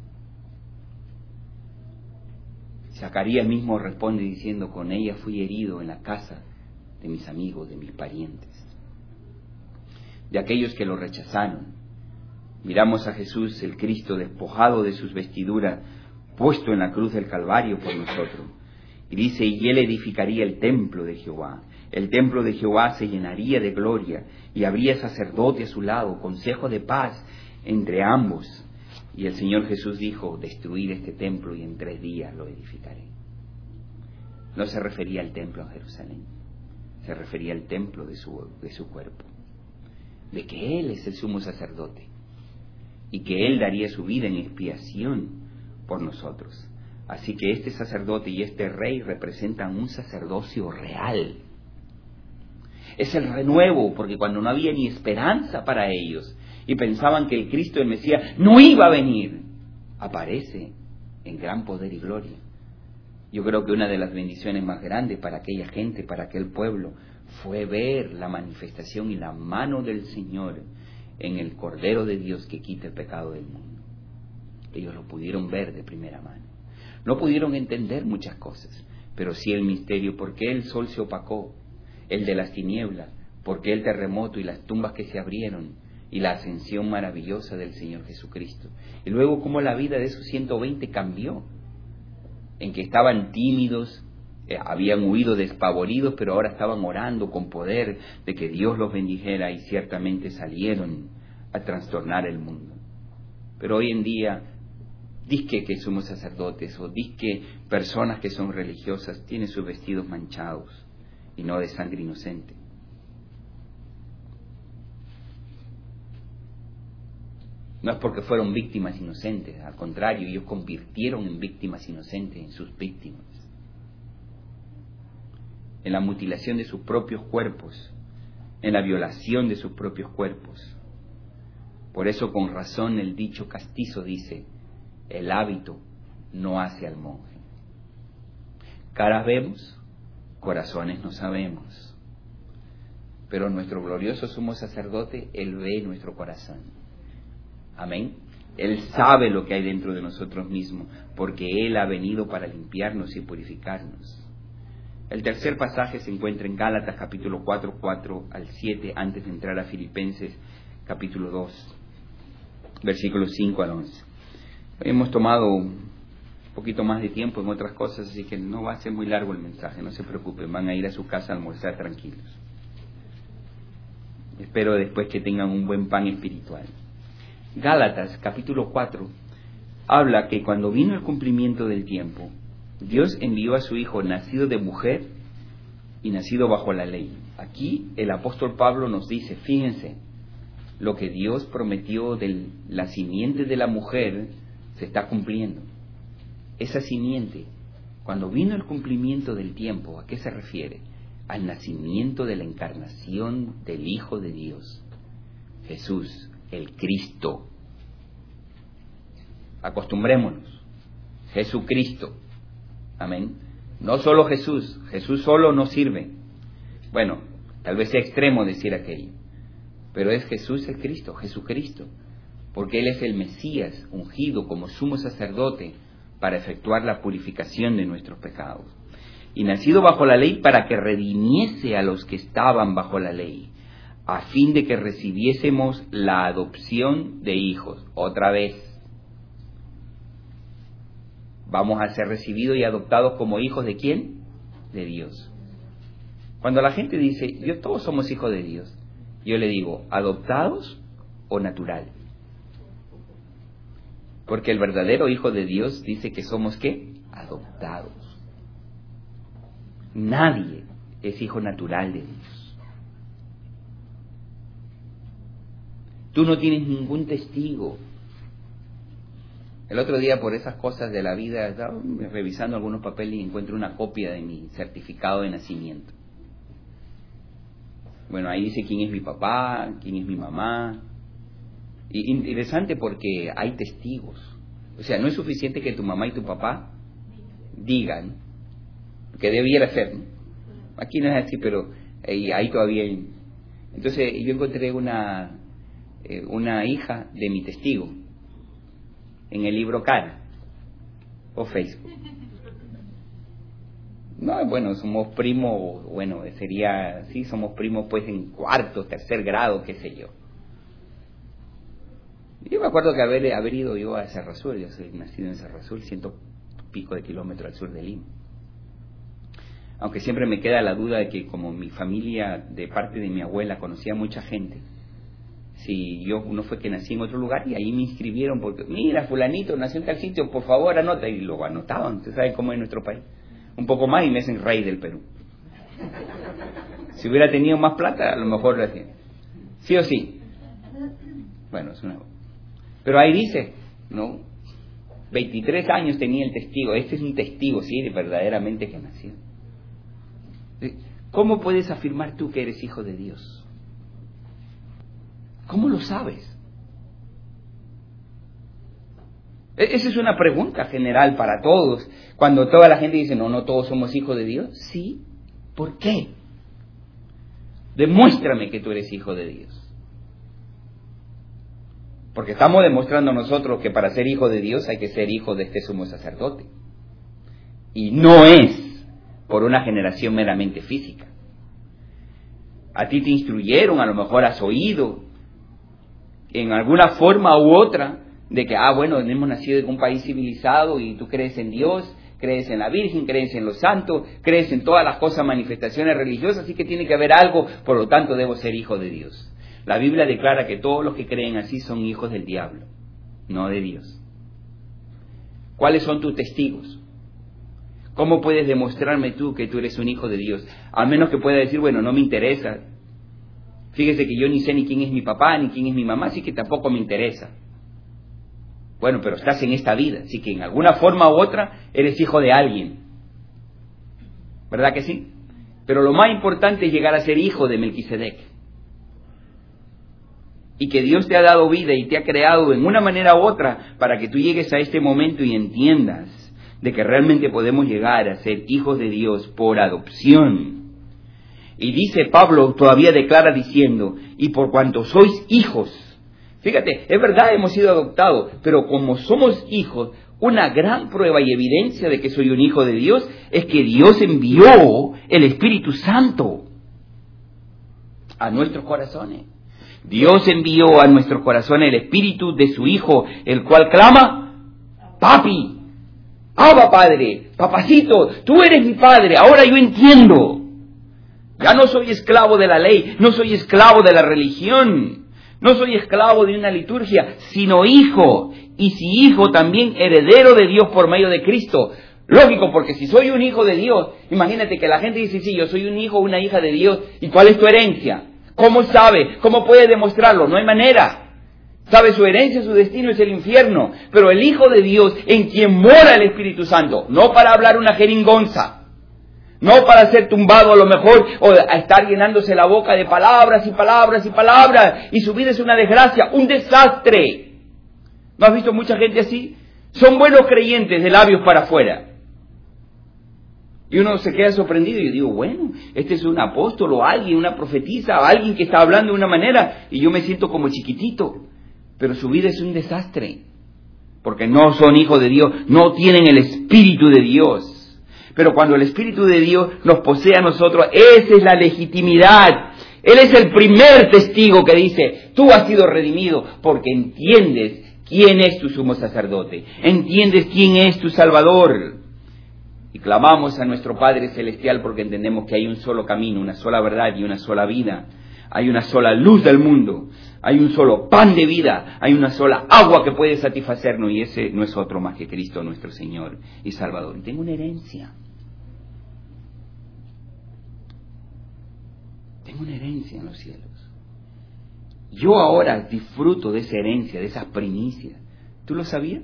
A: Zacarías mismo responde diciendo, con ella fui herido en la casa de mis amigos, de mis parientes, de aquellos que lo rechazaron. Miramos a Jesús, el Cristo, despojado de sus vestiduras, puesto en la cruz del Calvario por nosotros. Y dice, y él edificaría el templo de Jehová. El templo de Jehová se llenaría de gloria, y habría sacerdote a su lado, consejo de paz entre ambos. Y el Señor Jesús dijo, destruir este templo y en tres días lo edificaré. No se refería al templo en Jerusalén, se refería al templo de su, de su cuerpo, de que Él es el sumo sacerdote, y que Él daría su vida en expiación por nosotros. Así que este sacerdote y este rey representan un sacerdocio real. Es el renuevo, porque cuando no había ni esperanza para ellos y pensaban que el Cristo, el Mesías, no iba a venir, aparece en gran poder y gloria. Yo creo que una de las bendiciones más grandes para aquella gente, para aquel pueblo, fue ver la manifestación y la mano del Señor en el Cordero de Dios que quita el pecado del mundo. Ellos lo pudieron ver de primera mano. No pudieron entender muchas cosas, pero sí el misterio, por qué el sol se opacó, el de las tinieblas, por qué el terremoto y las tumbas que se abrieron, y la ascensión maravillosa del Señor Jesucristo. Y luego cómo la vida de esos ciento veinte cambió, en que estaban tímidos, eh, habían huido despavoridos, pero ahora estaban orando con poder de que Dios los bendijera, y ciertamente salieron a trastornar el mundo. Pero hoy en día, disque que somos sacerdotes o disque personas que son religiosas tienen sus vestidos manchados y no de sangre inocente. No es porque fueron víctimas inocentes, al contrario, ellos convirtieron en víctimas inocentes en sus víctimas. En la mutilación de sus propios cuerpos, en la violación de sus propios cuerpos. Por eso con razón el dicho castizo dice, el hábito no hace al monje. Caras vemos, corazones no sabemos. Pero nuestro glorioso sumo sacerdote, Él ve nuestro corazón. Amén. Él sabe lo que hay dentro de nosotros mismos, porque Él ha venido para limpiarnos y purificarnos. El tercer pasaje se encuentra en Gálatas capítulo cuatro, cuatro al siete, antes de entrar a Filipenses capítulo dos, versículos cinco al once. Hemos tomado un poquito más de tiempo en otras cosas, así que no va a ser muy largo el mensaje, no se preocupen, van a ir a su casa a almorzar tranquilos. Espero después que tengan un buen pan espiritual. Gálatas capítulo cuatro habla que cuando vino el cumplimiento del tiempo, Dios envió a su Hijo nacido de mujer y nacido bajo la ley. Aquí el apóstol Pablo nos dice, fíjense, lo que Dios prometió de la simiente de la mujer se está cumpliendo. Esa simiente, cuando vino el cumplimiento del tiempo, ¿a qué se refiere? Al nacimiento de la encarnación del Hijo de Dios, Jesús, el Cristo. Acostumbrémonos, Jesucristo. Amén. No solo Jesús, Jesús solo no sirve. Bueno, tal vez sea extremo decir aquello, pero es Jesús el Cristo, Jesucristo, porque Él es el Mesías ungido como sumo sacerdote para efectuar la purificación de nuestros pecados. Y nacido bajo la ley para que redimiese a los que estaban bajo la ley, a fin de que recibiésemos la adopción de hijos. Otra vez, vamos a ser recibidos y adoptados como hijos ¿de quién? De Dios. Cuando la gente dice, yo todos somos hijos de Dios, yo le digo, ¿adoptados o natural? Porque el verdadero hijo de Dios dice que somos ¿qué? Adoptados. Nadie es hijo natural de Dios. Tú no tienes ningún testigo. El otro día, por esas cosas de la vida, estaba revisando algunos papeles y encuentro una copia de mi certificado de nacimiento. Bueno, ahí dice quién es mi papá, quién es mi mamá. Y interesante porque hay testigos. O sea, no es suficiente que tu mamá y tu papá digan, que debiera ser, ¿no? Aquí no es así, pero eh, ahí todavía hay. Entonces yo encontré una, eh, una hija de mi testigo en el libro Cara o Facebook. No, bueno, somos primos, bueno, sería, sí, somos primos pues en cuarto, tercer grado, qué sé yo. Yo me acuerdo que haber, haber ido yo a Cerro Azul, yo soy nacido en Cerro Azul, ciento pico de kilómetros al sur de Lima. Aunque siempre me queda la duda de que como mi familia, de parte de mi abuela, conocía mucha gente, si yo no fue que nací en otro lugar y ahí me inscribieron porque, mira, fulanito nació en tal sitio, por favor anota, y luego anotaban, usted sabe cómo es nuestro país. Un poco más y me hacen rey del Perú. Si hubiera tenido más plata, a lo mejor lo hacía. ¿Sí o sí? Bueno, es una... Pero ahí dice, ¿no? veintitrés años tenía el testigo. Este es un testigo, sí, de verdaderamente que nació. ¿Cómo puedes afirmar tú que eres hijo de Dios? ¿Cómo lo sabes? Esa es una pregunta general para todos. Cuando toda la gente dice, no, no todos somos hijos de Dios. Sí, ¿por qué? Demuéstrame que tú eres hijo de Dios. Porque estamos demostrando nosotros que para ser hijo de Dios hay que ser hijo de este sumo sacerdote. Y no es por una generación meramente física. A ti te instruyeron, a lo mejor has oído, en alguna forma u otra, de que, ah, bueno, hemos nacido en un país civilizado y tú crees en Dios, crees en la Virgen, crees en los santos, crees en todas las cosas, manifestaciones religiosas, así que tiene que haber algo, por lo tanto debo ser hijo de Dios. La Biblia declara que todos los que creen así son hijos del diablo, no de Dios. ¿Cuáles son tus testigos? ¿Cómo puedes demostrarme tú que tú eres un hijo de Dios? A menos que pueda decir, bueno, no me interesa. Fíjese que yo ni sé ni quién es mi papá, ni quién es mi mamá, así que tampoco me interesa. Bueno, pero estás en esta vida, así que en alguna forma u otra eres hijo de alguien. ¿Verdad que sí? Pero lo más importante es llegar a ser hijo de Melquisedec. Y que Dios te ha dado vida y te ha creado en una manera u otra para que tú llegues a este momento y entiendas de que realmente podemos llegar a ser hijos de Dios por adopción. Y dice Pablo, todavía declara diciendo, y por cuanto sois hijos. Fíjate, es verdad, hemos sido adoptados, pero como somos hijos, una gran prueba y evidencia de que soy un hijo de Dios es que Dios envió el Espíritu Santo a nuestros corazones. Dios envió a nuestros corazones el Espíritu de su Hijo, el cual clama, papi, Abba Padre, papacito, tú eres mi Padre, ahora yo entiendo. Ya no soy esclavo de la ley, no soy esclavo de la religión, no soy esclavo de una liturgia, sino hijo, y si hijo también heredero de Dios por medio de Cristo. Lógico, porque si soy un hijo de Dios, imagínate que la gente dice, sí, yo soy un hijo o una hija de Dios, ¿y cuál es tu herencia? ¿Cómo sabe? ¿Cómo puede demostrarlo? No hay manera. Sabe, su herencia, su destino es el infierno. Pero el Hijo de Dios, en quien mora el Espíritu Santo, no para hablar una jeringonza, no para ser tumbado a lo mejor, o a estar llenándose la boca de palabras y palabras y palabras, y su vida es una desgracia, un desastre. ¿No has visto mucha gente así? Son buenos creyentes de labios para afuera. Y uno se queda sorprendido y yo digo, bueno, este es un apóstol o alguien, una profetisa, o alguien que está hablando de una manera, y yo me siento como chiquitito, pero su vida es un desastre, porque no son hijos de Dios, no tienen el Espíritu de Dios. Pero cuando el Espíritu de Dios nos posee a nosotros, esa es la legitimidad. Él es el primer testigo que dice, tú has sido redimido, porque entiendes quién es tu sumo sacerdote, entiendes quién es tu Salvador. Y clamamos a nuestro Padre Celestial porque entendemos que hay un solo camino, una sola verdad y una sola vida. Hay una sola luz del mundo, hay un solo pan de vida, hay una sola agua que puede satisfacernos, y ese no es otro más que Cristo nuestro Señor y Salvador. Y tengo una herencia. Tengo una herencia en los cielos. Yo ahora disfruto de esa herencia, de esas primicias. ¿Tú lo sabías?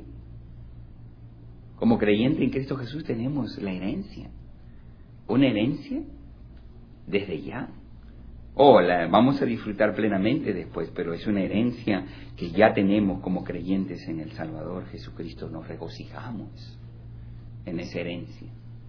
A: Como creyente en Cristo Jesús tenemos la herencia. Una herencia desde ya. Oh, la vamos a disfrutar plenamente después, pero es una herencia que ya tenemos como creyentes en el Salvador Jesucristo. Nos regocijamos en esa herencia.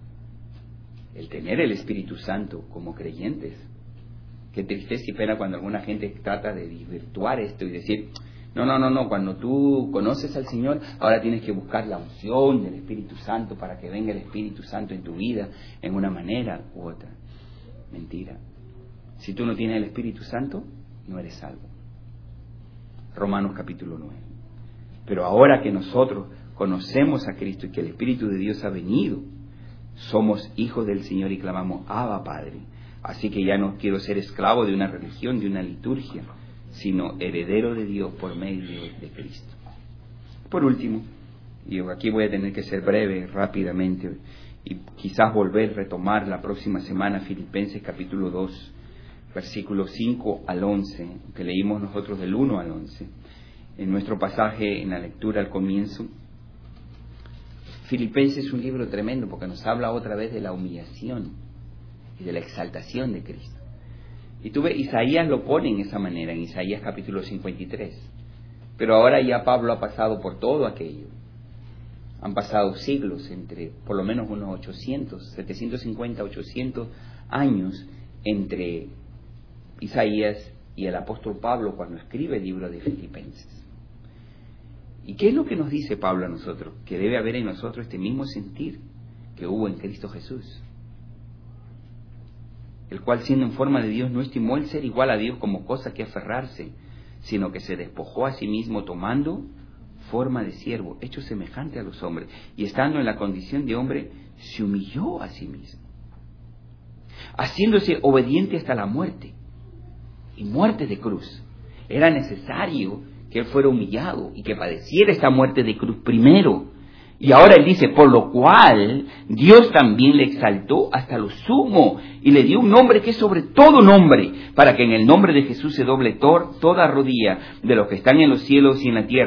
A: El tener el Espíritu Santo como creyentes. Qué tristeza y pena cuando alguna gente trata de desvirtuar esto y decir, no, no, no, no, cuando tú conoces al Señor, ahora tienes que buscar la unción del Espíritu Santo para que venga el Espíritu Santo en tu vida en una manera u otra. Mentira. Si tú no tienes el Espíritu Santo, no eres salvo. Romanos capítulo nueve. Pero ahora que nosotros conocemos a Cristo y que el Espíritu de Dios ha venido, somos hijos del Señor y clamamos, Abba Padre. Así que ya no quiero ser esclavo de una religión, de una liturgia, sino heredero de Dios por medio de Cristo. Por último, y aquí voy a tener que ser breve, rápidamente, y quizás volver a retomar la próxima semana Filipenses capítulo dos, versículos cinco al once, que leímos nosotros del uno al once. En nuestro pasaje, en la lectura al comienzo, Filipenses es un libro tremendo porque nos habla otra vez de la humillación y de la exaltación de Cristo. Y tú ves, Isaías lo pone en esa manera, en Isaías capítulo cincuenta y tres. Pero ahora ya Pablo ha pasado por todo aquello. Han pasado siglos, entre por lo menos unos ochocientos, setecientos cincuenta, ochocientos años entre Isaías y el apóstol Pablo cuando escribe el libro de Filipenses. ¿Y qué es lo que nos dice Pablo a nosotros? Que debe haber en nosotros este mismo sentir que hubo en Cristo Jesús, el cual siendo en forma de Dios no estimó el ser igual a Dios como cosa que aferrarse, sino que se despojó a sí mismo tomando forma de siervo, hecho semejante a los hombres, y estando en la condición de hombre, se humilló a sí mismo, haciéndose obediente hasta la muerte, y muerte de cruz. Era necesario que él fuera humillado y que padeciera esta muerte de cruz primero. Y ahora él dice, por lo cual Dios también le exaltó hasta lo sumo y le dio un nombre que es sobre todo nombre, para que en el nombre de Jesús se doble tor, toda rodilla de los que están en los cielos y en la tierra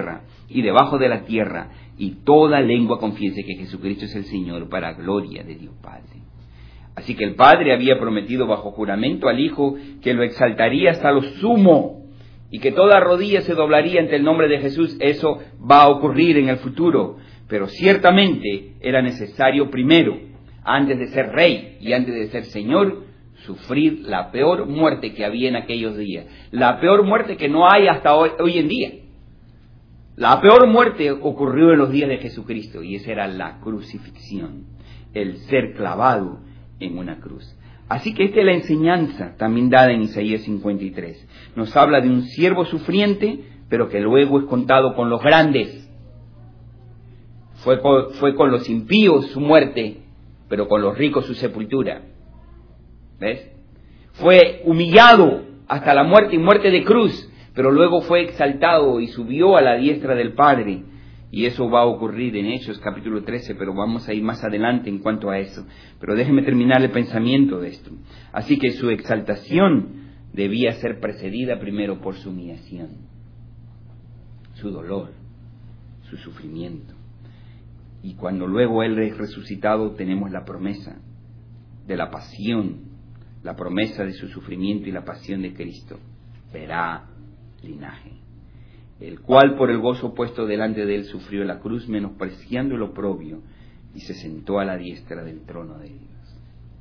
A: y debajo de la tierra, y toda lengua confiese que Jesucristo es el Señor, para gloria de Dios Padre. Así que el Padre había prometido bajo juramento al Hijo que lo exaltaría hasta lo sumo, y que toda rodilla se doblaría ante el nombre de Jesús. Eso va a ocurrir en el futuro, pero ciertamente era necesario primero, antes de ser rey y antes de ser Señor, sufrir la peor muerte que había en aquellos días, la peor muerte que no hay hasta hoy, hoy en día. La peor muerte ocurrió en los días de Jesucristo, y esa era la crucifixión, el ser clavado en una cruz. Así que esta es la enseñanza también dada en Isaías cincuenta y tres. Nos habla de un siervo sufriente, pero que luego es contado con los grandes. Fue con, fue con los impíos su muerte, pero con los ricos su sepultura. ¿Ves? Fue humillado hasta la muerte y muerte de cruz, pero luego fue exaltado y subió a la diestra del Padre. Y eso va a ocurrir en Hechos capítulo trece, pero vamos a ir más adelante en cuanto a eso. Pero déjeme terminar el pensamiento de esto. Así que su exaltación debía ser precedida primero por su humillación, su dolor, su sufrimiento. Y cuando luego Él es resucitado, tenemos la promesa de la pasión, la promesa de su sufrimiento y la pasión de Cristo. Verá linaje, el cual por el gozo puesto delante de él sufrió la cruz, menospreciando el oprobio, y se sentó a la diestra del trono de Dios.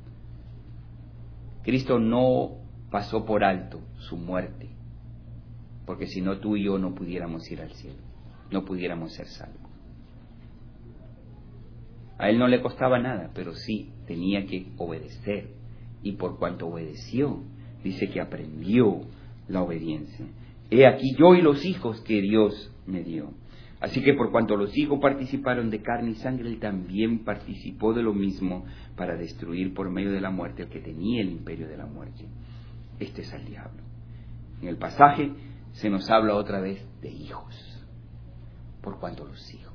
A: Cristo no pasó por alto su muerte, porque si no, tú y yo no pudiéramos ir al cielo, no pudiéramos ser salvos. A él no le costaba nada, pero sí tenía que obedecer, y por cuanto obedeció, dice que aprendió la obediencia. He aquí yo y los hijos que Dios me dio. Así que por cuanto los hijos participaron de carne y sangre, él también participó de lo mismo, para destruir por medio de la muerte al que tenía el imperio de la muerte. Este es el diablo. En el pasaje se nos habla otra vez de hijos. Por cuanto los hijos.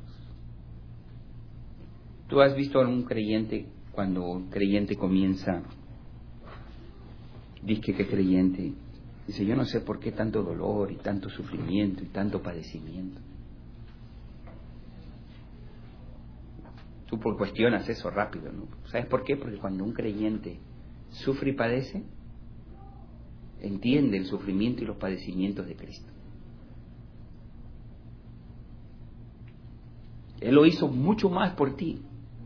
A: ¿Tú has visto a algún creyente, cuando un creyente comienza, dice que creyente, dice, yo no sé por qué tanto dolor y tanto sufrimiento y tanto padecimiento? Tú por cuestionas eso rápido, ¿no? ¿Sabes por qué? Porque cuando un creyente sufre y padece, entiende el sufrimiento y los padecimientos de Cristo. Él lo hizo mucho más por ti,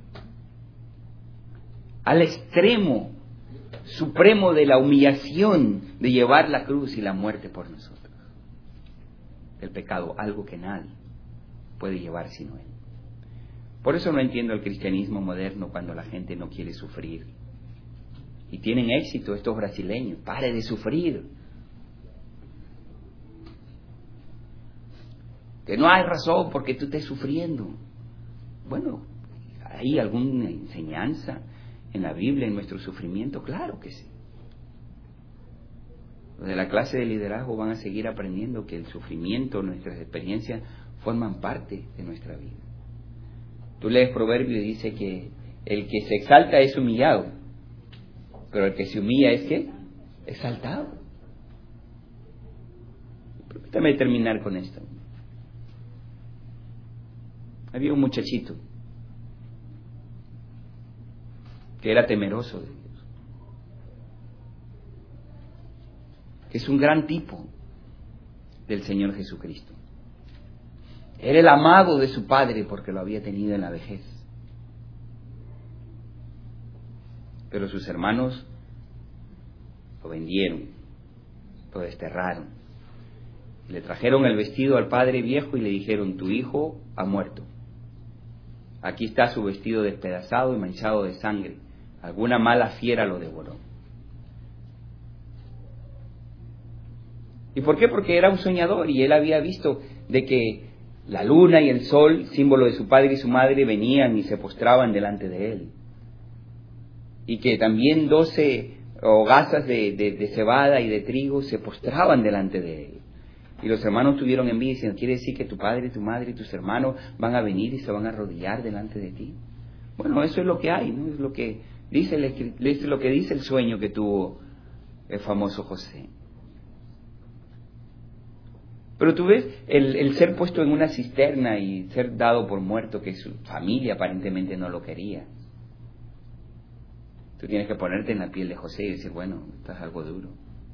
A: al extremo supremo de la humillación de llevar la cruz y la muerte por nosotros. El pecado, algo que nadie puede llevar sino Él. Por eso no entiendo el cristianismo moderno cuando la gente no quiere sufrir. Y tienen éxito estos brasileños. Pare de sufrir. Que no hay razón porque tú estés sufriendo. Bueno, ¿hay alguna enseñanza en la Biblia en nuestro sufrimiento? Claro que sí. Los de la clase de liderazgo van a seguir aprendiendo que el sufrimiento, nuestras experiencias, forman parte de nuestra vida. Tú lees Proverbios y dice que el que se exalta es humillado, pero el que se humilla es ¿qué? Exaltado. Permítame terminar con esto. Había un muchachito que era temeroso de Dios, que es un gran tipo del Señor Jesucristo. Era el amado de su padre porque lo había tenido en la vejez. Pero sus hermanos lo vendieron, lo desterraron. Le trajeron el vestido al padre viejo y le dijeron, tu hijo ha muerto. Aquí está su vestido despedazado y manchado de sangre. Alguna mala fiera lo devoró. ¿Y por qué? Porque era un soñador y él había visto de que la luna y el sol, símbolo de su padre y su madre, venían y se postraban delante de él. Y que también doce hogazas de, de, de cebada y de trigo se postraban delante de él. Y los hermanos tuvieron envidia y diciendo, ¿quiere decir que tu padre, tu madre y tus hermanos van a venir y se van a arrodillar delante de ti? Bueno, eso es lo que hay, ¿no? Es lo que dice el, es lo que dice el sueño que tuvo el famoso José. Pero tú ves el, el ser puesto en una cisterna y ser dado por muerto, que su familia aparentemente no lo quería. Tú tienes que ponerte en la piel de José y decir, bueno, esto es algo duro.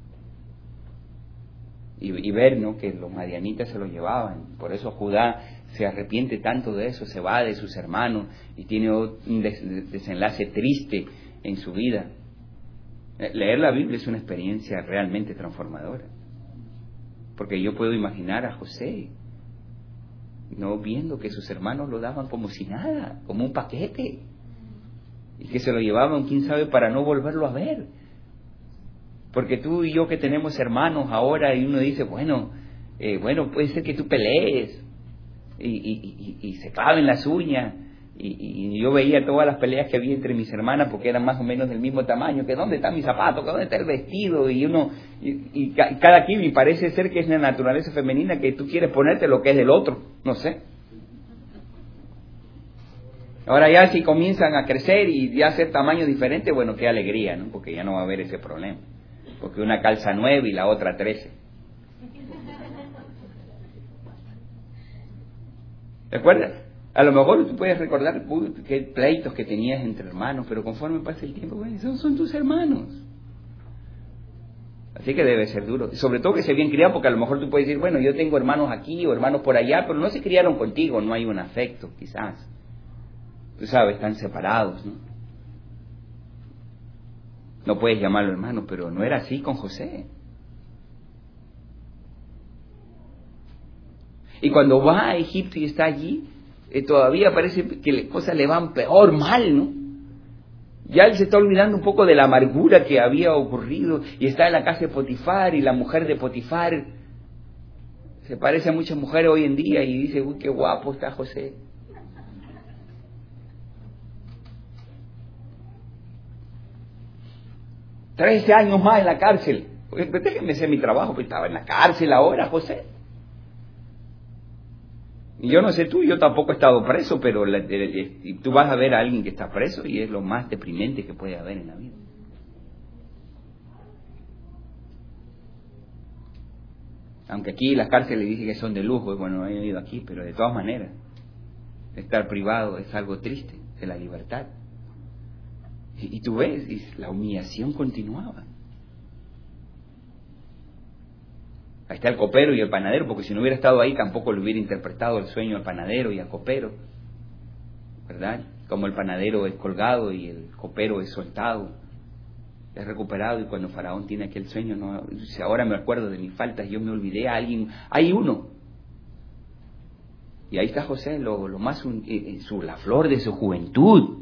A: Y, y ver, ¿no?, que los madianitas se lo llevaban. Por eso Judá se arrepiente tanto de eso, se va de sus hermanos y tiene un des, desenlace triste en su vida. Leer la Biblia es una experiencia realmente transformadora. Porque yo puedo imaginar a José, no viendo que sus hermanos lo daban como si nada, como un paquete, y que se lo llevaban, quién sabe, para no volverlo a ver. Porque tú y yo que tenemos hermanos ahora, y uno dice, bueno, eh, bueno, puede ser que tú pelees y, y, y, y se claven las uñas. Y, y yo veía todas las peleas que había entre mis hermanas porque eran más o menos del mismo tamaño, que dónde está mi zapato, que dónde está el vestido, y uno y, y ca, cada quien, y parece ser que es la naturaleza femenina que tú quieres ponerte lo que es del otro, no sé. Ahora ya si comienzan a crecer y ya ser tamaño diferente, bueno, qué alegría, ¿no? Porque ya no va a haber ese problema, porque una calza nueve y la otra trece. ¿Te acuerdas? A lo mejor tú puedes recordar qué pleitos que tenías entre hermanos, pero conforme pasa el tiempo, bueno, esos son tus hermanos. Así que debe ser duro. Sobre todo que se bien criado, porque a lo mejor tú puedes decir, bueno, yo tengo hermanos aquí o hermanos por allá, pero no se criaron contigo, no hay un afecto, quizás. Tú sabes, están separados, ¿no? No puedes llamarlo hermano, pero no era así con José. Y cuando va a Egipto y está allí, Eh, todavía parece que las cosas le van peor, mal, ¿no? Ya él se está olvidando un poco de la amargura que había ocurrido y está en la casa de Potifar, y la mujer de Potifar se parece a muchas mujeres hoy en día y dice, uy, qué guapo está José. Trece años más en la cárcel. Pues déjenme hacer mi trabajo, pues estaba en la cárcel ahora, José. Y yo no sé tú, yo tampoco he estado preso, pero la, eh, tú vas a ver a alguien que está preso y es lo más deprimente que puede haber en la vida. Aunque aquí las cárceles dicen que son de lujo, bueno, no he ido aquí, pero de todas maneras, estar privado es algo triste de la libertad. Y, y tú ves, y la humillación continuaba. Ahí está el copero y el panadero, porque si no hubiera estado ahí tampoco le hubiera interpretado el sueño al panadero y al copero, ¿verdad? Como el panadero es colgado y el copero es soltado, es recuperado, y cuando Faraón tiene aquel sueño, no, si ahora me acuerdo de mis faltas, yo me olvidé a alguien, hay uno. Y ahí está José, lo, lo más, eh, su, la flor de su juventud.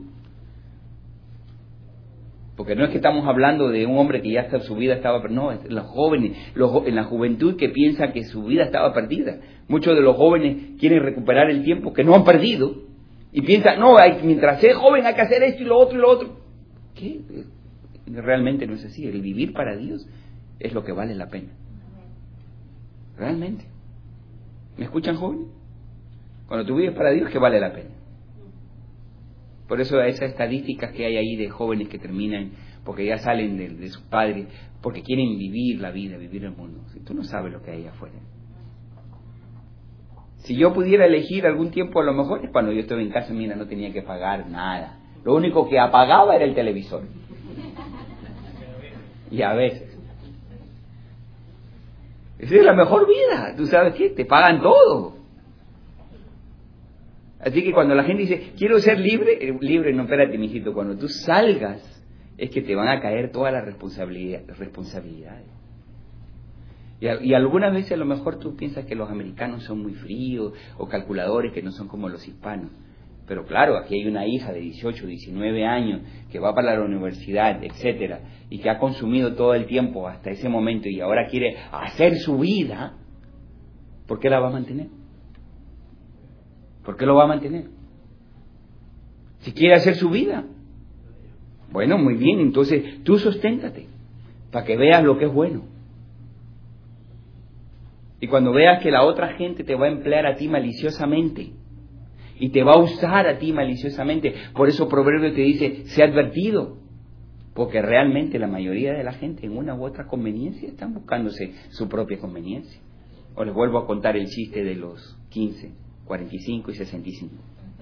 A: Porque no es que estamos hablando de un hombre que ya está, su vida estaba perdida, no, es los jóvenes, los, en la juventud que piensa que su vida estaba perdida. Muchos de los jóvenes quieren recuperar el tiempo que no han perdido y piensan, no, hay, mientras sea joven hay que hacer esto y lo otro y lo otro. ¿Qué? Realmente no es así. El vivir para Dios es lo que vale la pena. Realmente. ¿Me escuchan, jóvenes? Cuando tú vives para Dios, que vale la pena. Por eso esas estadísticas que hay ahí de jóvenes que terminan, porque ya salen de, de sus padres, porque quieren vivir la vida, vivir el mundo. Si tú no sabes lo que hay afuera. Si yo pudiera elegir algún tiempo, a lo mejor es cuando yo estuve en casa, mira, no tenía que pagar nada. Lo único que apagaba era el televisor. Y a veces. Esa es la mejor vida. ¿Tú sabes qué? Te pagan todo. Así que cuando la gente dice, quiero ser libre, libre, no, espérate, mijito, cuando tú salgas, es que te van a caer todas las responsabilidad, responsabilidades. Y, y algunas veces a lo mejor tú piensas que los americanos son muy fríos, o calculadores que no son como los hispanos. Pero claro, aquí hay una hija de dieciocho, diecinueve años, que va para la universidad, etcétera, y que ha consumido todo el tiempo hasta ese momento, y ahora quiere hacer su vida. ¿Por qué la va a mantener? ¿Por qué lo va a mantener? Si quiere hacer su vida. Bueno, muy bien, entonces tú susténtate para que veas lo que es bueno. Y cuando veas que la otra gente te va a emplear a ti maliciosamente y te va a usar a ti maliciosamente, por eso Proverbio te dice, sé advertido, porque realmente la mayoría de la gente en una u otra conveniencia están buscándose su propia conveniencia. O les vuelvo a contar el chiste de los quince, cuarenta y cinco y sesenta y cinco.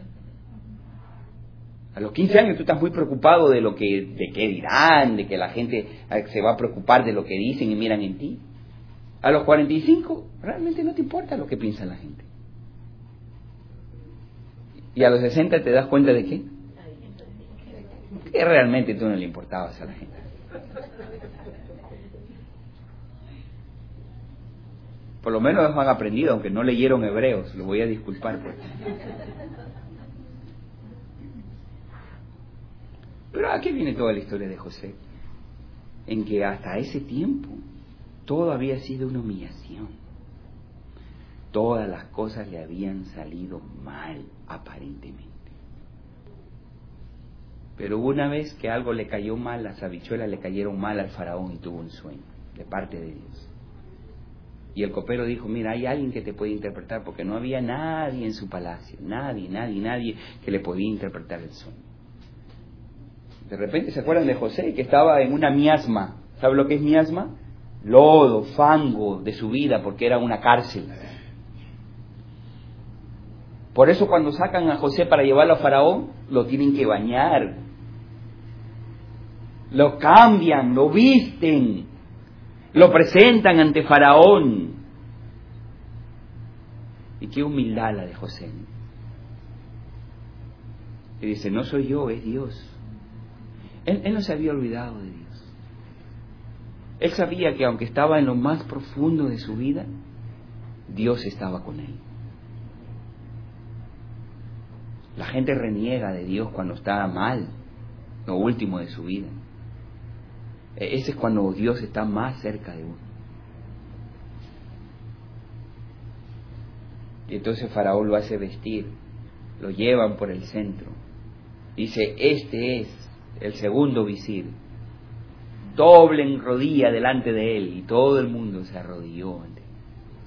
A: A los quince años tú estás muy preocupado de lo que, de qué dirán, de que la gente se va a preocupar de lo que dicen y miran en ti. A los cuarenta y cinco realmente no te importa lo que piensa la gente. Y a los sesenta te das cuenta de qué? Que realmente tú no le importabas a la gente. Por lo menos han aprendido, aunque no leyeron Hebreos, lo voy a disculpar por eso. Pero aquí viene toda la historia de José, en que hasta ese tiempo todo había sido una humillación. Todas las cosas le habían salido mal, aparentemente. Pero una vez que algo le cayó mal, las habichuelas le cayeron mal al faraón y tuvo un sueño de parte de Dios. Y el copero dijo, mira, hay alguien que te puede interpretar, porque no había nadie en su palacio, nadie, nadie, nadie que le podía interpretar el sueño. De repente se acuerdan de José, que estaba en una miasma. ¿Sabe lo que es miasma? Lodo, fango de su vida, porque era una cárcel. Por eso cuando sacan a José para llevarlo a Faraón, lo tienen que bañar. Lo cambian, lo visten, lo presentan ante Faraón. Y qué humildad la de José. Y dice, no soy yo, es Dios. Él, él no se había olvidado de Dios. Él sabía que aunque estaba en lo más profundo de su vida, Dios estaba con él. La gente reniega de Dios cuando está mal, lo último de su vida. Ese es cuando Dios está más cerca de uno. Y entonces Faraón lo hace vestir, lo llevan por el centro. Dice, este es el segundo visir. Doblen rodilla delante de él, y todo el mundo se arrodilló ante él.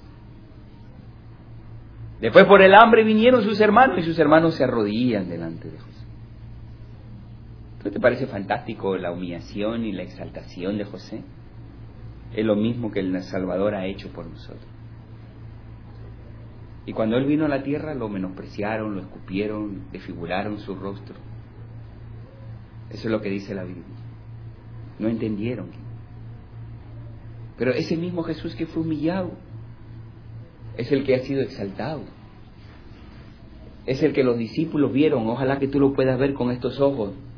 A: Después por el hambre vinieron sus hermanos, y sus hermanos se arrodillan delante de José. ¿No te parece fantástico la humillación y la exaltación de José? Es lo mismo que el Salvador ha hecho por nosotros. Y cuando él vino a la tierra, lo menospreciaron, lo escupieron, desfiguraron su rostro. Eso es lo que dice la Biblia. No entendieron. Pero ese mismo Jesús que fue humillado es el que ha sido exaltado. Es el que los discípulos vieron. Ojalá que tú lo puedas ver con estos ojos.